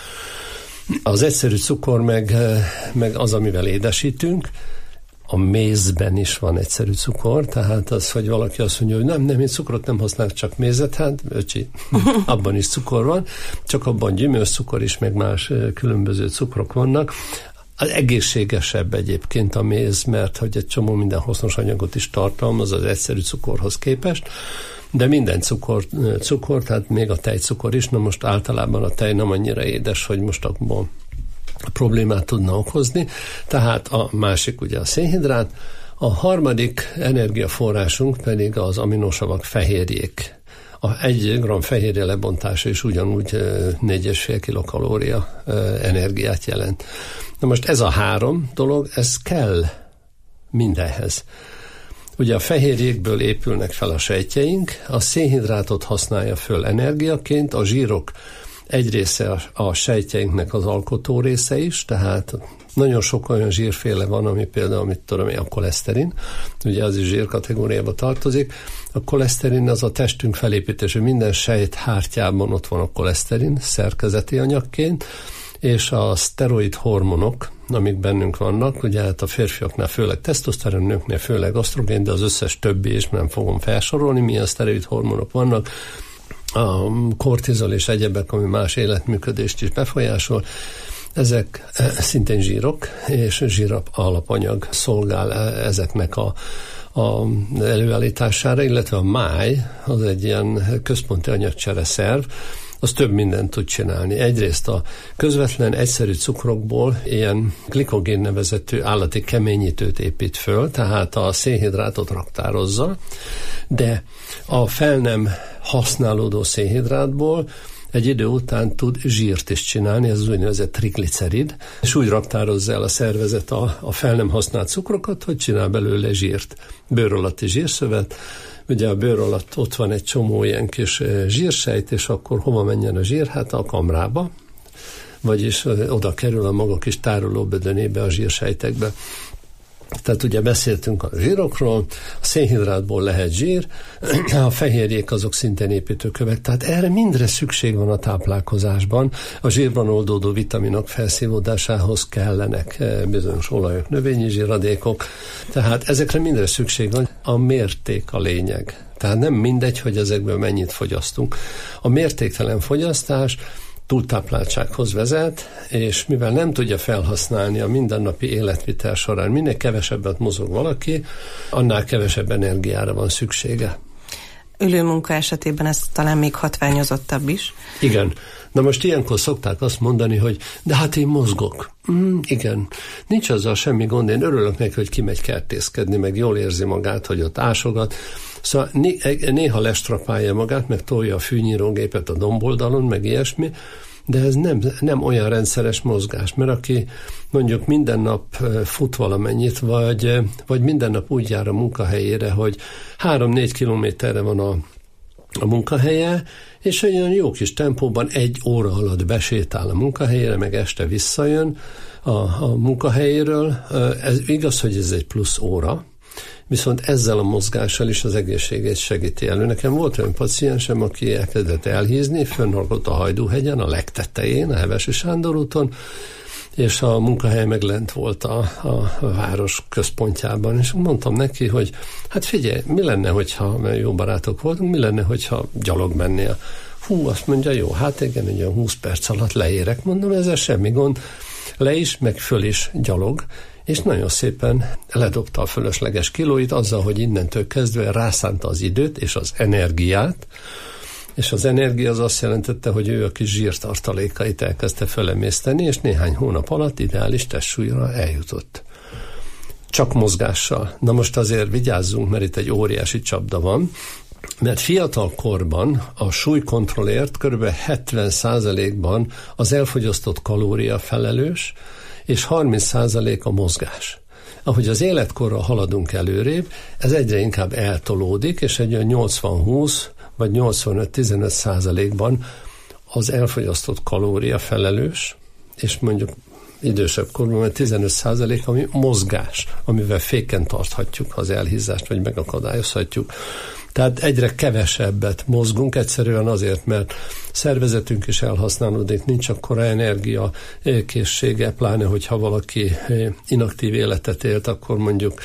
Az egyszerű cukor meg az, amivel édesítünk. A mézben is van egyszerű cukor, tehát az, hogy valaki azt mondja, hogy nem, én cukrot nem használok, csak mézet, hát öcsi, abban is cukor van, csak abban gyümölcscukor is, meg más különböző cukrok vannak. Az egészségesebb egyébként a méz, mert hogy egy csomó minden hasznos anyagot is tartalmaz az egyszerű cukorhoz képest, de minden cukor, tehát még a tejcukor is, na most általában a tej nem annyira édes, hogy most abból problémát tudna okozni, tehát a másik ugye a szénhidrát, a harmadik energiaforrásunk pedig az aminosavak fehérjék. A 1 g fehérje lebontása is ugyanúgy 4,5 kilokalória energiát jelent. Na most ez a 3 dolog, ez kell mindenhez. Ugye a fehérjékből épülnek fel a sejtjeink, a szénhidrátot használja föl energiaként, a zsírok egy része a sejtjeinknek az alkotó része is, tehát nagyon sok olyan zsírféle van, ami például, a koleszterin, ugye az is zsírkategóriába tartozik. A koleszterin az a testünk felépítésű, minden sejt hártyában ott van a koleszterin szerkezeti anyagként, és a szteroid hormonok, amik bennünk vannak, ugye hát a férfiaknál főleg tesztoszteron, nőknél főleg asztrogén, de az összes többi is nem fogom felsorolni, milyen szteroid hormonok vannak, a kortizol és egyebek, ami más életműködést is befolyásol, ezek szintén zsírok, és zsír alapanyag szolgál ezeknek a előállítására, illetve a máj, az egy ilyen központi anyagcsere szerv, az több mindent tud csinálni. Egyrészt a közvetlen egyszerű cukrokból ilyen glikogén nevezetű állati keményítőt épít föl, tehát a szénhidrátot raktározza, de a fel nem használódó szénhidrátból egy idő után tud zsírt is csinálni, ez az úgynevezett triglicerid, és úgy raktározza el a szervezet a fel nem használt cukrokat, hogy csinál belőle zsírt. Bőr alatti zsírszövet, ugye a bőr alatt ott van egy csomó ilyen kis zsírsejt, és akkor hova menjen a zsír? Hát a kamrába, vagyis oda kerül a maga kis tárolóbödönébe, a zsírsejtekbe. Tehát ugye beszéltünk a zsírokról, a szénhidrátból lehet zsír, a fehérjék azok szintén építőkövek, tehát erre mindre szükség van a táplálkozásban. A zsírban oldódó vitaminok felszívódásához kellenek bizonyos olajok, növényi zsíradékok, tehát ezekre mindre szükség van. A mérték a lényeg. Tehát nem mindegy, hogy ezekből mennyit fogyasztunk. A mértéktelen fogyasztás túltápláltsághoz vezet, és mivel nem tudja felhasználni a mindennapi életvitel során, minél kevesebbet mozog valaki, annál kevesebb energiára van szüksége. Ülőmunka esetében ez talán még hatványozottabb is. Igen. Na most ilyenkor szokták azt mondani, hogy de hát én mozgok. Igen. Nincs azzal semmi gond, én örülök neki, hogy kimegy kertészkedni, meg jól érzi magát, hogy ott ásogat. Szóval néha lestrapálja magát, meg tolja a fűnyírógépet a domboldalon, meg ilyesmi, de ez nem olyan rendszeres mozgás, mert aki mondjuk minden nap fut valamennyit, vagy minden nap úgy jár a munkahelyére, hogy 3-4 kilométerre van a munkahelye, és olyan jó kis tempóban 1 óra alatt besétál a munkahelyére, meg este visszajön a munkahelyéről. Ez igaz, hogy ez egy plusz óra, viszont ezzel a mozgással is az egészségét segíti elő. Nekem volt olyan paciensem, aki elkezdett elhízni, fönnalkott a Hajdúhegyen, a legtetején, a Hevesi Sándor úton, és a munkahely meg lent volt a város központjában, és mondtam neki, hogy hát figyelj, mi lenne, hogyha, mert jó barátok voltunk, mi lenne, hogyha gyalog mennél? Azt mondja, jó, hát igen, egy olyan 20 perc alatt leérek, mondom, ezzel semmi gond, le is, meg föl is gyalog, és nagyon szépen ledobta a fölösleges kilóit azzal, hogy innentől kezdve rászánta az időt és az energiát, és az energia az azt jelentette, hogy ő a kis zsírtartalékait elkezdte fölemészteni, és néhány hónap alatt ideális testsúlyra eljutott. Csak mozgással. Na most azért vigyázzunk, mert itt egy óriási csapda van, mert fiatal korban a súlykontrollért kb. 70%-ban az elfogyasztott kalória felelős, és 30% a mozgás. Ahogy az életkorral haladunk előrébb, ez egyre inkább eltolódik, és egy olyan 80-20 vagy 85-15%-ban az elfogyasztott kalória felelős, és mondjuk idősebb korban, mert 15% ami mozgás, amivel féken tarthatjuk az elhízást, vagy megakadályozhatjuk. Tehát egyre kevesebbet mozgunk, egyszerűen azért, mert szervezetünk is elhasználódik, nincs akkora energia készsége, pláne, hogyha valaki inaktív életet élt, akkor mondjuk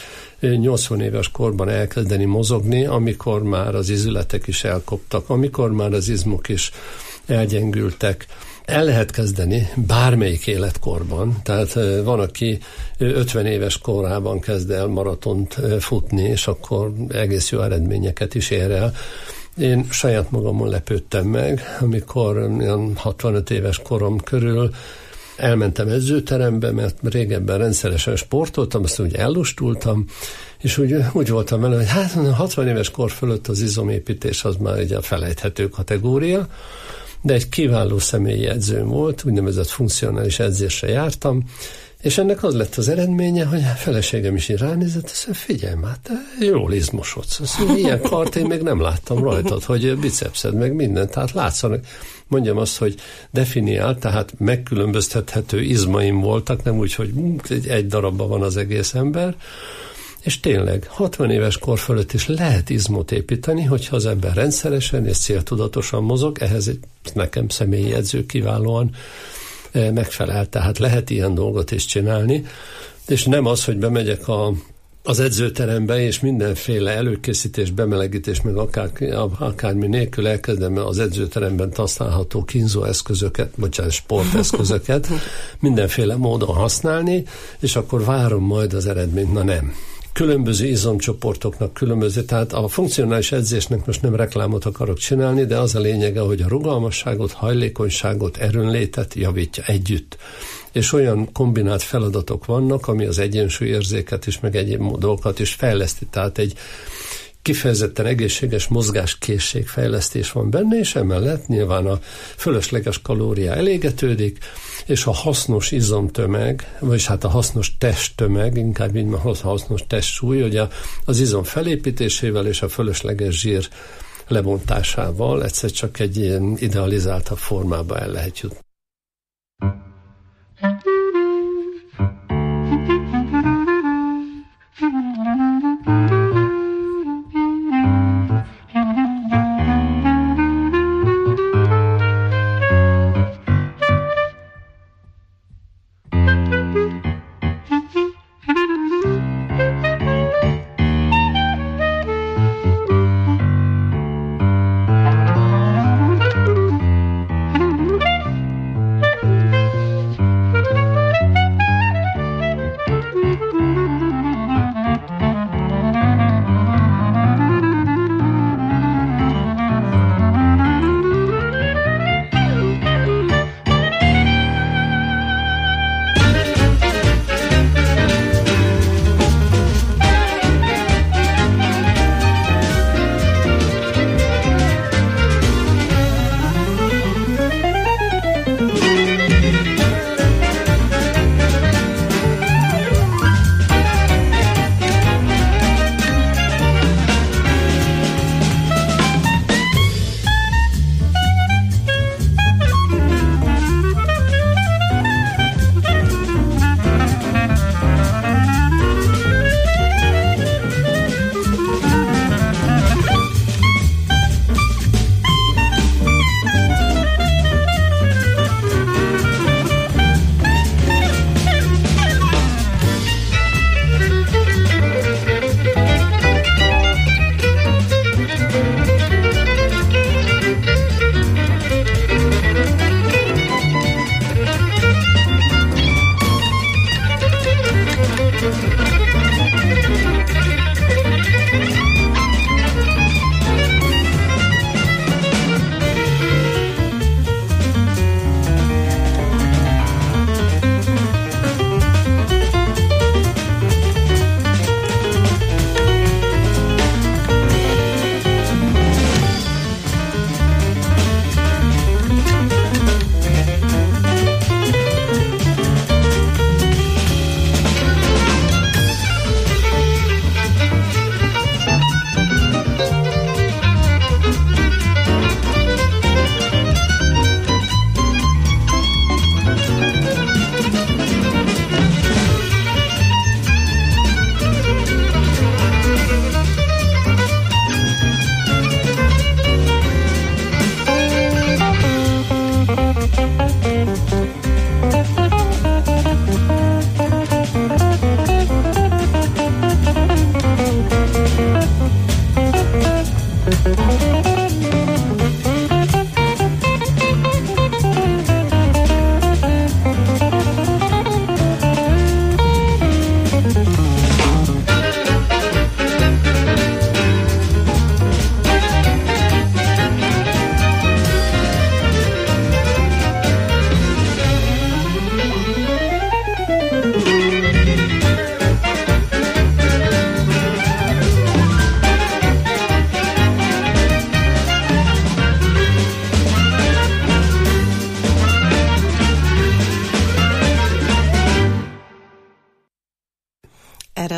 80 éves korban elkezdeni mozogni, amikor már az izületek is elkoptak, amikor már az izmok is elgyengültek. El lehet kezdeni bármelyik életkorban, tehát van, aki 50 éves korában kezd el maratont futni, és akkor egész jó eredményeket is ér el. Én saját magamon lepődtem meg, amikor olyan 65 éves korom körül elmentem edzőterembe, mert régebben rendszeresen sportoltam, azt úgy ellustultam, és úgy voltam vele, hogy hát 60 éves kor fölött az izomépítés az már egy a felejthető kategória, de egy kiváló személyi edzőm volt, úgynevezett funkcionális edzésre jártam, és ennek az lett az eredménye, hogy a feleségem is így ránézett, azt mondja, figyelj már, te jól izmosodsz. Azt mondja, ilyen kart én még nem láttam rajtad, hogy bicepszed meg minden, tehát látszanak. Mondjam azt, hogy definiált, tehát megkülönböztethető izmaim voltak, nem úgy, hogy egy darabban van az egész ember, és tényleg 60 éves kor fölött is lehet izmot építeni, hogyha az ember rendszeresen és céltudatosan mozog, ehhez nekem személyi edző kiválóan megfelel, tehát lehet ilyen dolgot is csinálni, és nem az, hogy bemegyek az edzőterembe, és mindenféle előkészítés, bemelegítés, meg akármi nélkül elkezdem az edzőteremben használható kínzó eszközöket, sporteszközöket mindenféle módon használni, és akkor várom majd az eredményt. Na nem. Különböző izomcsoportoknak különböző, tehát a funkcionális edzésnek most nem reklámot akarok csinálni, de az a lényege, hogy a rugalmasságot, hajlékonyságot, erőnlétet javítja együtt. És olyan kombinált feladatok vannak, ami az egyensúlyérzéket is, meg egyéb dolgokat is fejleszti. Tehát egy kifejezetten egészséges mozgáskészségfejlesztés van benne, és emellett nyilván a fölösleges kalória elégetődik, és a hasznos izomtömeg, vagyis hát a hasznos testtömeg, inkább így a hasznos testsúly, hogy az izom felépítésével és a fölösleges zsír lebontásával egyszer csak egy ilyen idealizáltabb formába el lehet jutni.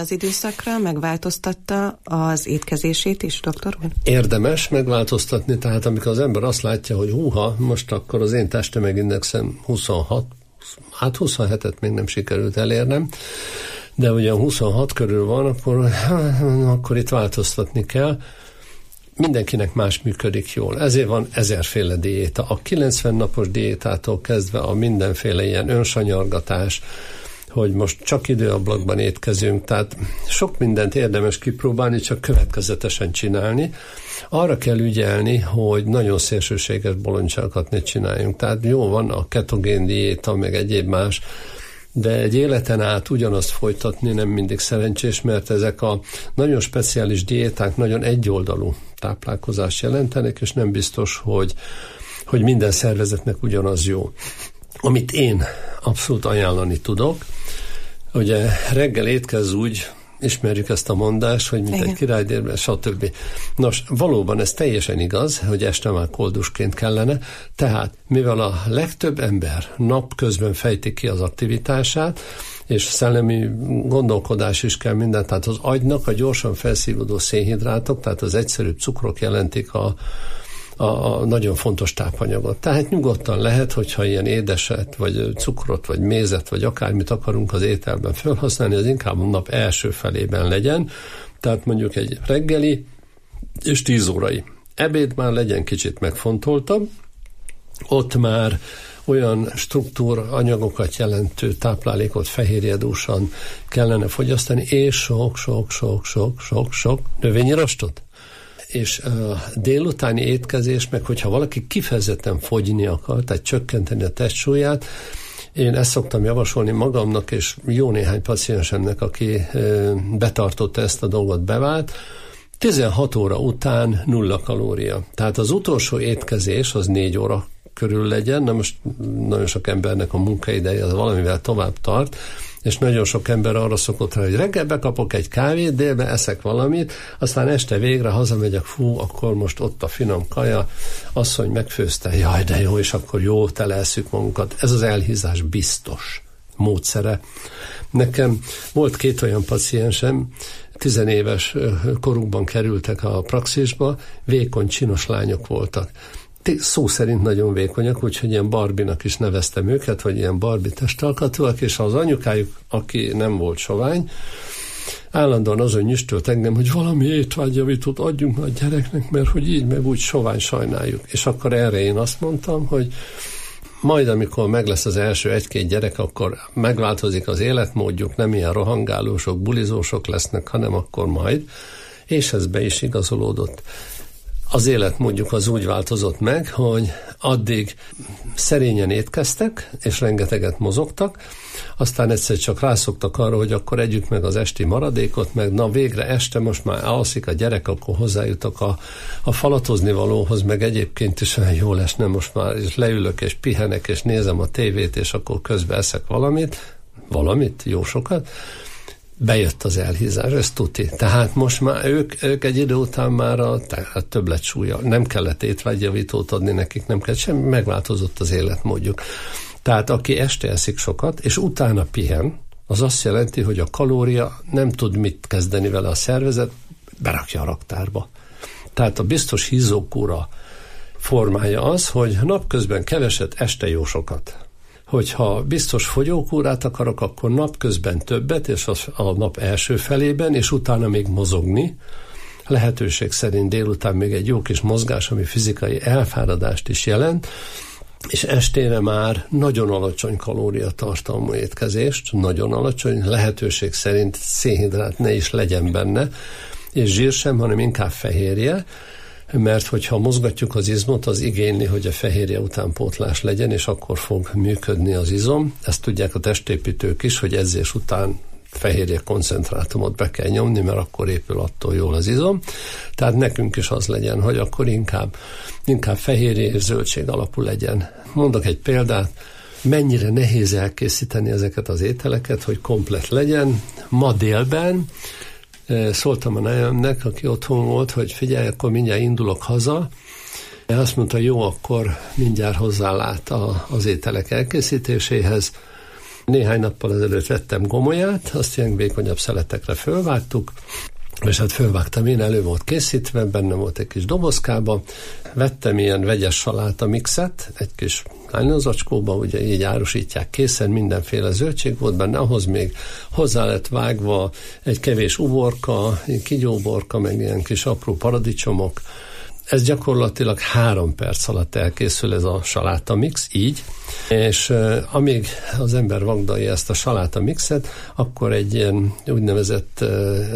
az időszakra megváltoztatta az étkezését is, doktor úr? Érdemes megváltoztatni, tehát amikor az ember azt látja, hogy most akkor az én testtömegindexem 26, hát 27-et még nem sikerült elérnem, de ugye 26 körül van, akkor itt változtatni kell. Mindenkinek más működik jól. Ezért van 1000-féle diéta. A 90 napos diétától kezdve a mindenféle ilyen önsanyargatás, hogy most csak időablakban étkezünk, tehát sok mindent érdemes kipróbálni, csak következetesen csinálni. Arra kell ügyelni, hogy nagyon szélsőséges bolondságokat ne csináljunk. Tehát jó van a ketogén diéta, meg egyéb más, de egy életen át ugyanazt folytatni nem mindig szerencsés, mert ezek a nagyon speciális diéták nagyon egyoldalú táplálkozást jelentenek, és nem biztos, hogy minden szervezetnek ugyanaz jó. Amit én abszolút ajánlani tudok, ugye reggel étkezz úgy, ismerjük ezt a mondást, hogy mint egy királydérben, stb. Nos, valóban ez teljesen igaz, hogy este már koldusként kellene, tehát mivel a legtöbb ember napközben fejti ki az aktivitását, és szellemi gondolkodás is kell minden, tehát az agynak a gyorsan felszívódó szénhidrátok, tehát az egyszerűbb cukrok jelentik a nagyon fontos tápanyagot. Tehát nyugodtan lehet, hogyha ilyen édeset, vagy cukrot, vagy mézet, vagy akármit akarunk az ételben felhasználni, az inkább a nap első felében legyen. Tehát mondjuk egy reggeli és 10 órai. Ebéd már legyen kicsit megfontoltabb, ott már olyan struktúr anyagokat jelentő táplálékot fehérjedúsan kellene fogyasztani, és sok növényi rostot. És a délutáni étkezés, meg hogyha valaki kifejezetten fogyni akar, tehát csökkenteni a testsúlyát, én ezt szoktam javasolni magamnak, és jó néhány paciensemnek, aki betartotta ezt a dolgot, bevált, 16 óra után 0 kalória. Tehát az utolsó étkezés az 4 óra körül legyen, na most nagyon sok embernek a munkaideje az valamivel tovább tart, és nagyon sok ember arra szokott rá, hogy reggel bekapok egy kávét, délben eszek valamit, aztán este végre hazamegyek, akkor most ott a finom kaja, asszony megfőzte, jaj, de jó, és akkor jó, teleesszük magunkat. Ez az elhízás biztos módszere. Nekem volt 2 olyan paciensem, 10 éves korukban kerültek a praxisba, vékony, csinos lányok voltak. Szó szerint nagyon vékonyak, úgyhogy ilyen Barbie-nak is neveztem őket, vagy ilyen Barbie testalkatúak, és az anyukájuk, aki nem volt sovány, állandóan azon nyüstölt engem, hogy valami étvágyjavítót adjunk a gyereknek, mert hogy így meg úgy sovány sajnáljuk. És akkor erre én azt mondtam, hogy majd amikor meg lesz az első 1-2 gyerek, akkor megváltozik az életmódjuk, nem ilyen rohangálósok, bulizósok lesznek, hanem akkor majd. És ez be is igazolódott. Az életmódjuk az úgy változott meg, hogy addig szerényen étkeztek, és rengeteget mozogtak, aztán egyszer csak rászoktak arra, hogy akkor együk meg az esti maradékot, meg na végre este most már alszik a gyerek, akkor hozzájutok a falatozni valóhoz, meg egyébként is olyan jól esne most már, és leülök, és pihenek, és nézem a tévét, és akkor közben eszek valamit, jó sokat. Bejött az elhízás, ez tuti. Tehát most már ők egy idő után már a többlet-súlya. Nem kellett étvágyjavítót adni nekik, nem kellett semmi, megváltozott az életmódjuk. Tehát aki este eszik sokat, és utána pihen, az azt jelenti, hogy a kalória nem tud mit kezdeni vele a szervezet, berakja a raktárba. Tehát a biztos hízókúra formája az, hogy napközben keveset, este jó sokat. Hogyha biztos fogyókúrát akarok, akkor napközben többet, és a nap első felében, és utána még mozogni. Lehetőség szerint délután még egy jó kis mozgás, ami fizikai elfáradást is jelent, és estére már nagyon alacsony kalóriatartalmú étkezést, nagyon alacsony, lehetőség szerint szénhidrát ne is legyen benne, és zsír sem, hanem inkább fehérje, mert hogyha mozgatjuk az izmot, az igényli, hogy a fehérje utánpótlás legyen, és akkor fog működni az izom. Ezt tudják a testépítők is, hogy edzés után fehérje koncentrátumot be kell nyomni, mert akkor épül attól jól az izom. Tehát nekünk is az legyen, hogy akkor inkább fehérje és zöldség alapú legyen. Mondok egy példát, mennyire nehéz elkészíteni ezeket az ételeket, hogy komplett legyen. Ma délben szóltam a nejemnek, aki otthon volt, hogy figyelj, akkor mindjárt indulok haza. Azt mondta, jó, akkor mindjárt hozzálát az ételek elkészítéséhez. Néhány nappal ezelőtt vettem gomolyát, azt ilyen vékonyabb szeletekre fölvágtuk, és hát fölvágtam én, elő volt készítve, benne volt egy kis dobozkába, vettem ilyen vegyes saláta mixet, egy kis nylonzacskóba, ugye így árusítják készen, mindenféle zöldség volt benne, ahhoz még hozzá lett vágva egy kevés uborka, kígyóborka, meg ilyen kis apró paradicsomok. Ez gyakorlatilag 3 perc alatt elkészül ez a saláta mix, így, és amíg az ember vagdalja ezt a saláta mixet, akkor egy ilyen úgynevezett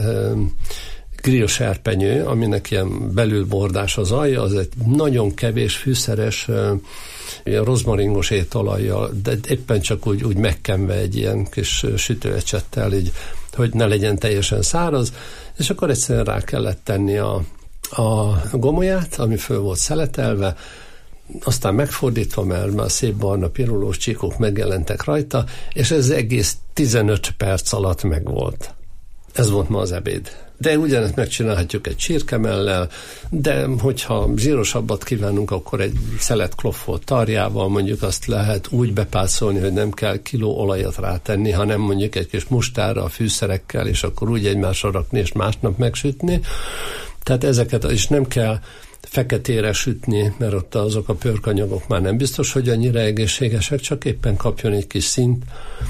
grillserpenyő, aminek ilyen belülbordás az alja, az egy nagyon kevés fűszeres, ilyen rozmaringos étolajjal, de éppen csak úgy megkenve egy ilyen kis sütőecsettel, így, hogy ne legyen teljesen száraz, és akkor egyszerűen rá kellett tenni a gomolyát, ami föl volt szeletelve, aztán megfordítva, mert már szép barna pirulós csíkok megjelentek rajta, és ez egész 15 perc alatt megvolt. Ez volt ma az ebéd. De ugyanezt megcsinálhatjuk egy csirkemellel, de hogyha zsírosabbat kívánunk, akkor egy szelet kloffolt tarjával mondjuk azt lehet úgy bepácolni, hogy nem kell kiló olajat rátenni, hanem mondjuk egy kis mustárra, a fűszerekkel, és akkor úgy egymásra rakni, és másnap megsütni. Tehát ezeket is nem kell feketére sütni, mert ott azok a pörkanyagok már nem biztos, hogy annyira egészségesek, csak éppen kapjon egy kis színt,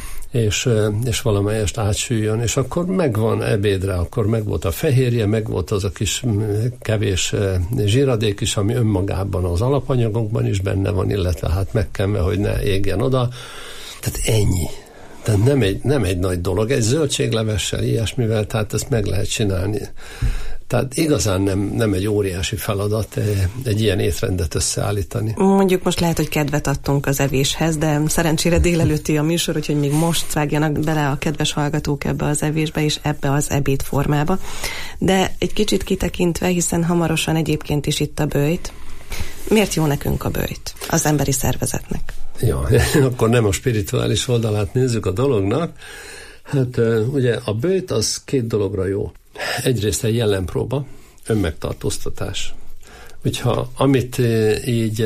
és valamelyest átsüljön, és akkor megvan ebédre, akkor megvolt a fehérje, megvolt az a kis kevés zsíradék is, ami önmagában az alapanyagokban is benne van, illetve hát megkenve, hogy ne égjen oda. Tehát ennyi. Tehát nem egy nagy dolog, egy zöldséglevessel, ilyesmivel, tehát ezt meg lehet csinálni. Tehát igazán nem egy óriási feladat egy ilyen étrendet összeállítani. Mondjuk most lehet, hogy kedvet adtunk az evéshez, de szerencsére délelőtti a műsor, úgyhogy még most vágjanak bele a kedves hallgatók ebbe az evésbe és ebbe az ebédformába. De egy kicsit kitekintve, hiszen hamarosan egyébként is itt a böjt. Miért jó nekünk a böjt az emberi szervezetnek? Ja, akkor nem a spirituális oldalát nézzük a dolognak. Hát ugye a böjt az 2 dologra jó. Egyrészt egy jellempróba, önmegtartóztatás. Hogyha amit így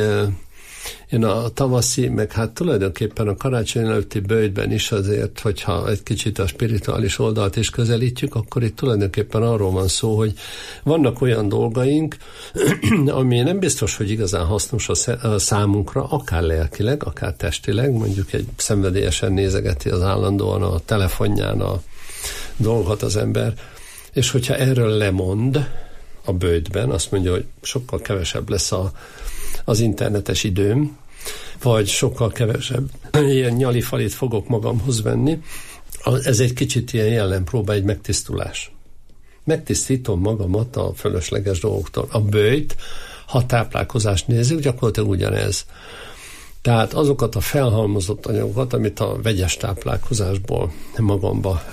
én a tavaszi, meg hát tulajdonképpen a karácsony előtti böjtben is azért, hogyha egy kicsit a spirituális oldalt is közelítjük, akkor itt tulajdonképpen arról van szó, hogy vannak olyan dolgaink, ami nem biztos, hogy igazán hasznos a számunkra, akár lelkileg, akár testileg, mondjuk egy szenvedélyesen nézegeti az állandóan a telefonján a dolgot az ember, és hogyha erről lemond a böjtben, azt mondja, hogy sokkal kevesebb lesz az internetes időm, vagy sokkal kevesebb ilyen nyalifalit fogok magamhoz venni, ez egy kicsit ilyen jellempróba, egy megtisztulás. Megtisztítom magamat a fölösleges dolgoktól. A böjt, ha táplálkozást nézzük, gyakorlatilag ugyanez. Tehát azokat a felhalmozott anyagokat, amit a vegyes táplálkozásból magamba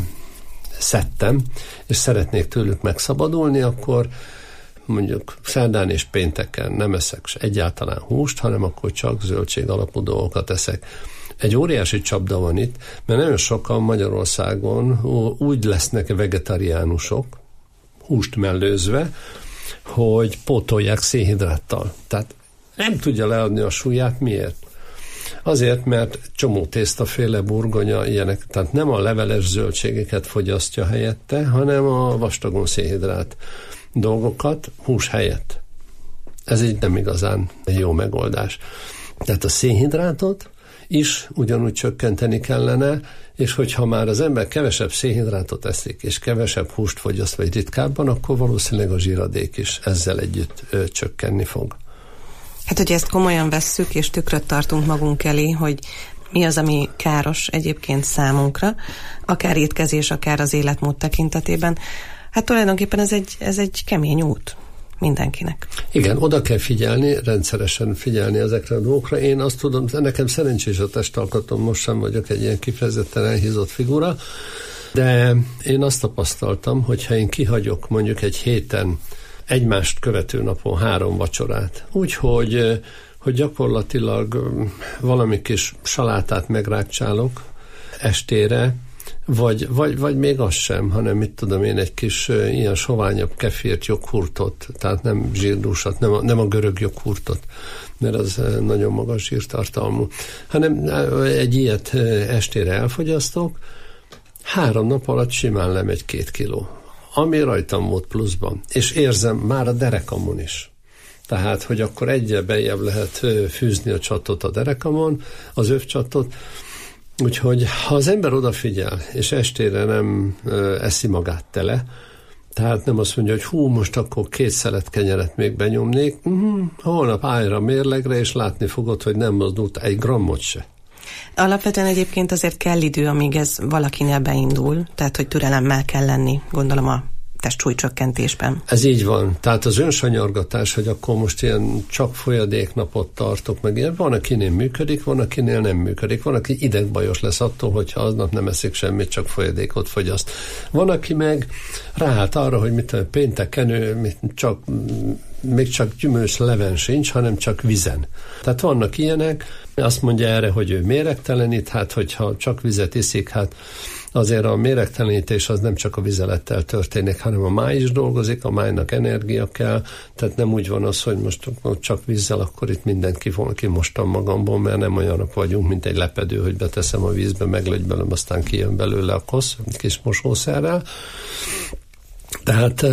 szedtem, és szeretnék tőlük megszabadulni, akkor mondjuk szerdán és pénteken nem eszek egyáltalán húst, hanem akkor csak zöldség alapú dolgokat eszek. Egy óriási csapda van itt, mert nagyon sokan Magyarországon úgy lesznek vegetariánusok, húst mellőzve, hogy pótolják szénhidráttal. Tehát nem tudja leadni a súlyát. Miért? Azért, mert csomó tésztaféle, burgonya, ilyenek, tehát nem a leveles zöldségeket fogyasztja helyette, hanem a vastagon szénhidrát dolgokat hús helyett. Ez így nem igazán jó megoldás. Tehát a szénhidrátot is ugyanúgy csökkenteni kellene, és hogyha már az ember kevesebb szénhidrátot eszik, és kevesebb húst fogyaszt, vagy ritkábban, akkor valószínűleg a zsíradék is ezzel együtt csökkenni fog. Hát, hogy ezt komolyan vesszük, és tükröt tartunk magunk elé, hogy mi az, ami káros egyébként számunkra, akár étkezés, akár az életmód tekintetében. Hát tulajdonképpen ez egy kemény út mindenkinek. Igen, oda kell figyelni, rendszeresen figyelni ezekre a dolgokra. Én azt tudom, nekem szerencsés a testalkatom, most sem vagyok egy ilyen kifejezetten elhízott figura, de én azt tapasztaltam, hogy ha én kihagyok mondjuk egy héten egymást követő napon 3 vacsorát, úgyhogy hogy gyakorlatilag valami kis salátát megrákcsálok estére, Vagy még az sem, hanem mit tudom én, egy kis ilyen soványabb kefírt joghurtot, tehát nem zsírdúsat, nem a görög joghurtot, mert az nagyon magas zsírtartalmú, hanem egy ilyet estére elfogyasztok, 3 nap alatt simán lemegy 2 kiló, ami rajtam volt pluszban, és érzem már a derekamon is. Tehát, hogy akkor egyel beljebb lehet fűzni a csatot a derekamon, az övcsatot. Úgyhogy ha az ember odafigyel, és estére nem eszi magát tele, tehát nem azt mondja, hogy most akkor 2 szelet kenyeret még benyomnék, holnap állj a mérlegre, és látni fogod, hogy nem mozdult 1 grammot se. Alapvetően egyébként azért kell idő, amíg ez valakinél beindul, tehát hogy türelemmel kell lenni, gondolom a testsúlycsökkentésben. Ez így van. Tehát az önsanyargatás, hogy akkor most ilyen csak folyadéknapot tartok, meg ilyen, van, akinél működik, van, akinél nem működik. Van, aki idegbajos lesz attól, hogyha aznap nem eszik semmit, csak folyadékot fogyaszt. Van, aki meg ráállt arra, hogy pénteken még csak gyümölcs leven sincs, hanem csak vizen. Tehát vannak ilyenek, azt mondja erre, hogy ő méregtelenít, hát hogyha csak vizet iszik, hát azért a méregtelenítés az nem csak a vizelettel történik, hanem a máj is dolgozik, a májnak energia kell, tehát nem úgy van az, hogy most csak vízzel, akkor itt mindent kimostam magamból, mert nem olyanok vagyunk, mint egy lepedő, hogy beteszem a vízbe, meglögybelem, aztán kijön belőle a kosz, kis mosószerrel. Tehát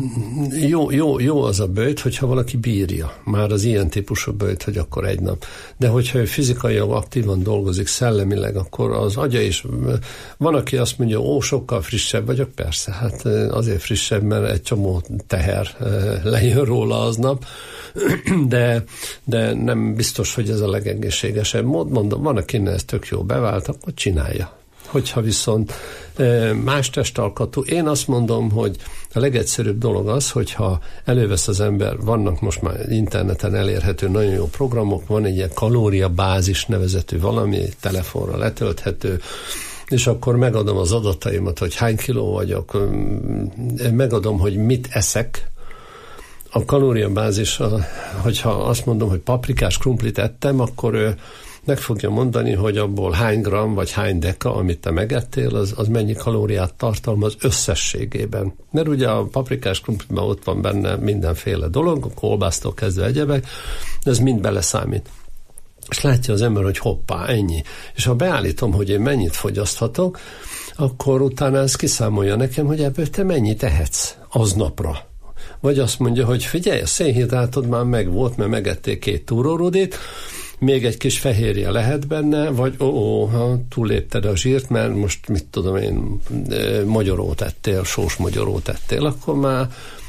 jó az a böjt, hogyha valaki bírja már az ilyen típusú böjt, hogy akkor 1 nap. De hogyha ő fizikailag aktívan dolgozik, szellemileg, akkor az agya is, van, aki azt mondja, sokkal frissebb vagyok, persze, hát azért frissebb, mert egy csomó teher lejön róla aznap, de nem biztos, hogy ez a legegészségesebb mód. Mondom, van, akinek ez tök jó bevált, akkor csinálja. Hogyha viszont más testalkatú, én azt mondom, hogy a legegyszerűbb dolog az, hogyha elővesz az ember, vannak most már interneten elérhető nagyon jó programok, van egy ilyen kalóriabázis nevezetű valami, telefonra letölthető, és akkor megadom az adataimat, hogy hány kiló vagyok, megadom, hogy mit eszek. A kalóriabázis, hogyha azt mondom, hogy paprikás krumplit ettem, akkor meg fogja mondani, hogy abból hány gram vagy hány deka, amit te megettél, az mennyi kalóriát tartalmaz összességében. Mert ugye a paprikás krumpliban ott van benne mindenféle dolog, a kolbásztól kezdve egyebek, de ez mind beleszámít. És látja az ember, hogy hoppá, ennyi. És ha beállítom, hogy én mennyit fogyaszthatok, akkor utána ez kiszámolja nekem, hogy ebből te mennyit ehetsz aznapra. Vagy azt mondja, hogy figyelj, a szénhidrátod már megvolt, mert megettél 2 túrórudit, még egy kis fehérje lehet benne, vagy túllépted a zsírt, mert most mit tudom én, magyarót ettél, sós magyarót ettél, akkor már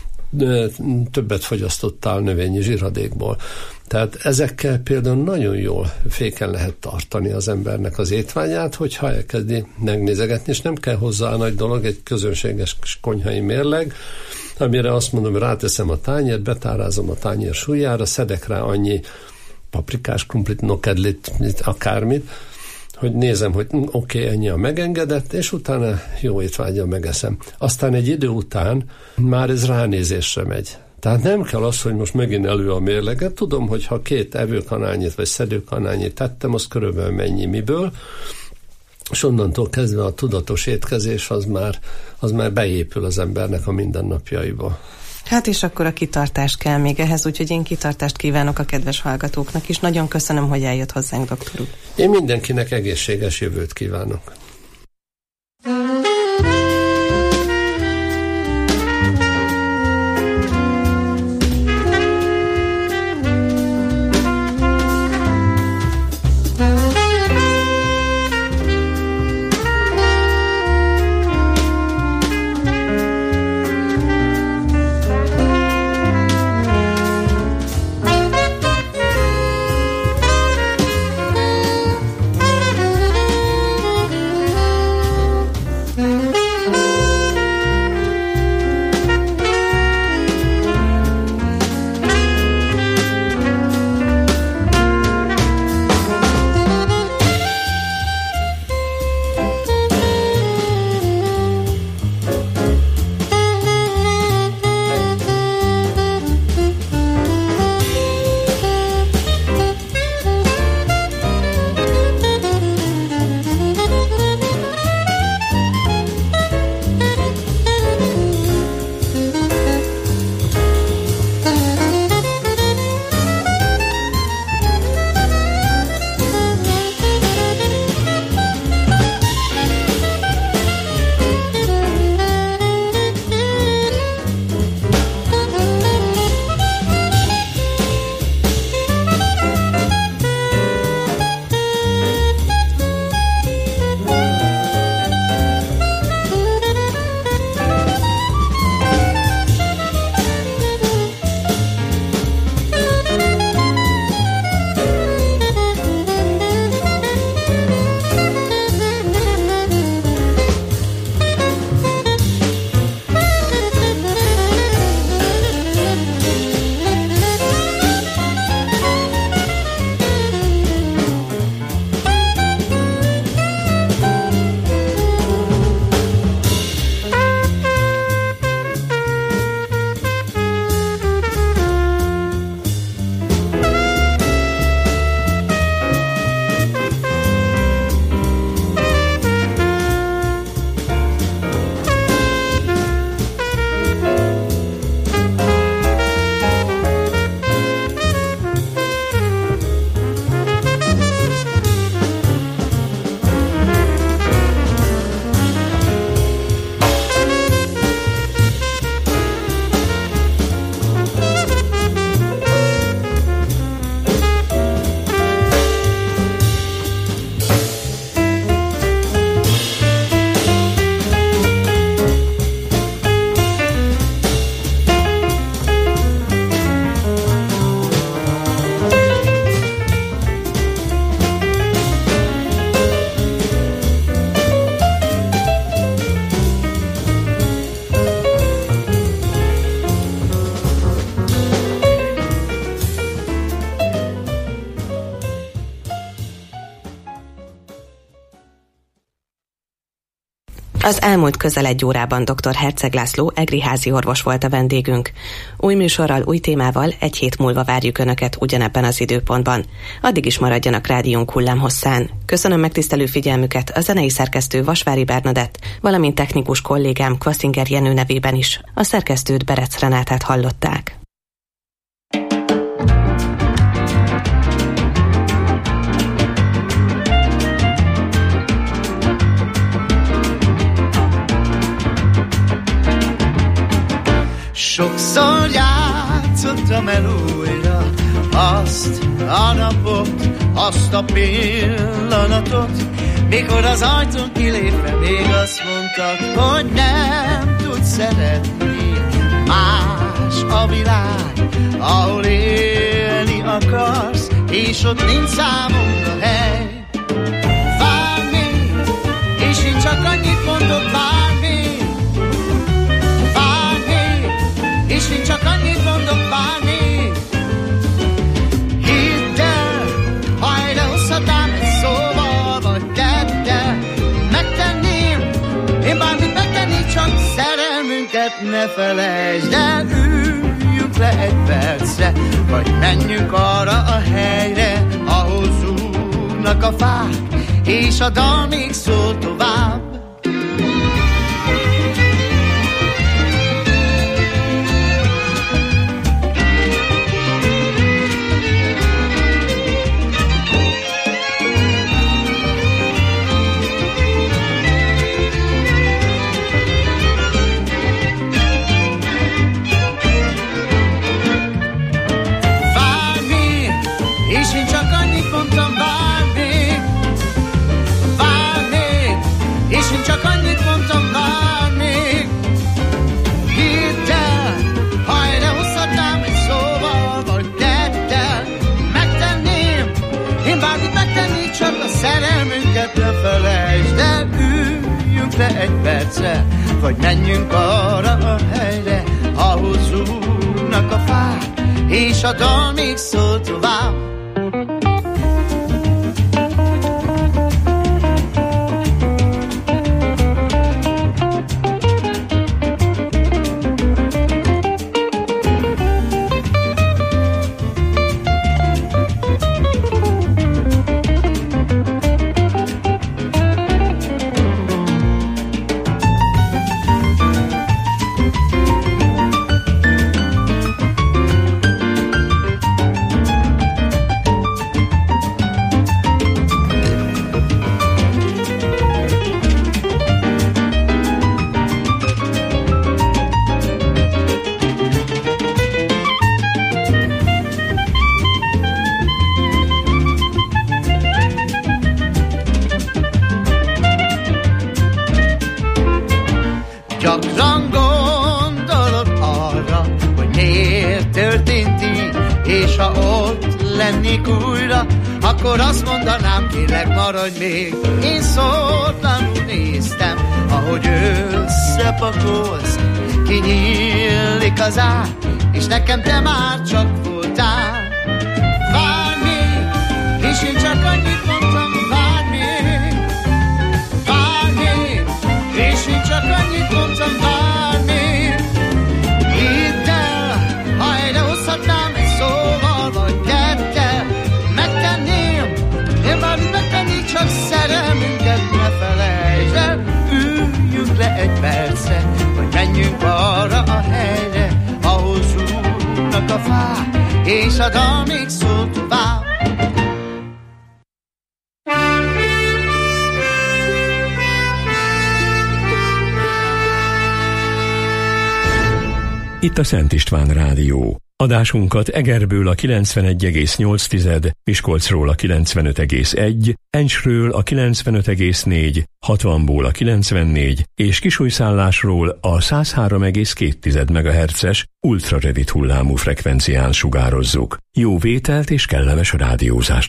többet fogyasztottál növényi zsíradékból. Tehát ezekkel például nagyon jól féken lehet tartani az embernek az étvágyát, hogyha elkezdi megnézegetni, és nem kell hozzá nagy dolog, egy közönséges konyhai mérleg, amire azt mondom, hogy ráteszem a tányért, betárázom a tányér súlyára, szedek rá annyi paprikás krumplit, nokedlit, akármit, hogy nézem, hogy oké, ennyi a megengedett, és utána jó étvággyal megeszem. Aztán egy idő után már ez ránézésre megy. Tehát nem kell az, hogy most megint elő a mérleget. Tudom, hogy ha 2 evőkanálnyit vagy szedőkanálnyit tettem, az körülbelül mennyi miből, és onnantól kezdve a tudatos étkezés az már beépül az embernek a mindennapjaiba. Hát és akkor a kitartás kell még ehhez, úgyhogy én kitartást kívánok a kedves hallgatóknak is. Nagyon köszönöm, hogy eljött hozzánk, doktor úr. Én mindenkinek egészséges jövőt kívánok. Az elmúlt közel egy órában dr. Herceg László egri házi orvos volt a vendégünk. Új műsorral, új témával egy hét múlva várjuk Önöket ugyanebben az időpontban. Addig is maradjanak rádiónk hullámhosszán. Köszönöm megtisztelő figyelmüket a zenei szerkesztő Vasvári Bernadett, valamint technikus kollégám Kvaszinger Jenő nevében is. A szerkesztőt, Berec Renátát hallották. Sokszor játszottam el újra azt a napot, azt a pillanatot, mikor az ajtón kilépve még azt mondtad, hogy nem tudsz szeretni. Más a világ, ahol élni akarsz, és ott nincs számomra hely. Várj még, és én csak annyit mondok, várj még. És én csak annyit mondok, várj még. Hidd el, ha helyrehozhatnám egy szóval vagy tettel, megtenném, én bármit megtenni, csak szerelmünket ne felejtsd el. Üljünk le egy percre, vagy menjünk arra a helyre, ahol zúgnak a fák, és a dal még szól tovább. Egy percre, vagy menjünk arra a helyre, ahol zúgnak a fák, és a dal még szól tovább. Akkor azt mondanám, kérlek maradj még. Én szótlanul néztem, ahogy összepakolsz, kinyílik az ár, és nekem te már csak voltál. Várj még, és én csak annyit mondtam, várj még. Várj még, és én csak annyit mondtam, várj még. Hidd el, ha helyrehozhatnám egy szóval vagy tettel, megtenném, én bármit megtenni, csak szerelmünket ne felejtsd el. Üljünk le egy percre, vagy menjünk arra a helyre, ahol zúgnak a fák, és a dal még szól tovább. Itt a Szent István Rádió. Adásunkat Egerből a 91,8, Miskolcról a 95,1, Encsről a 95,4, 60-ból a 94 és Kisújszállásról a 103,2 MHz-es ultrarövid hullámú frekvencián sugározzuk. Jó vételt és kellemes rádiózást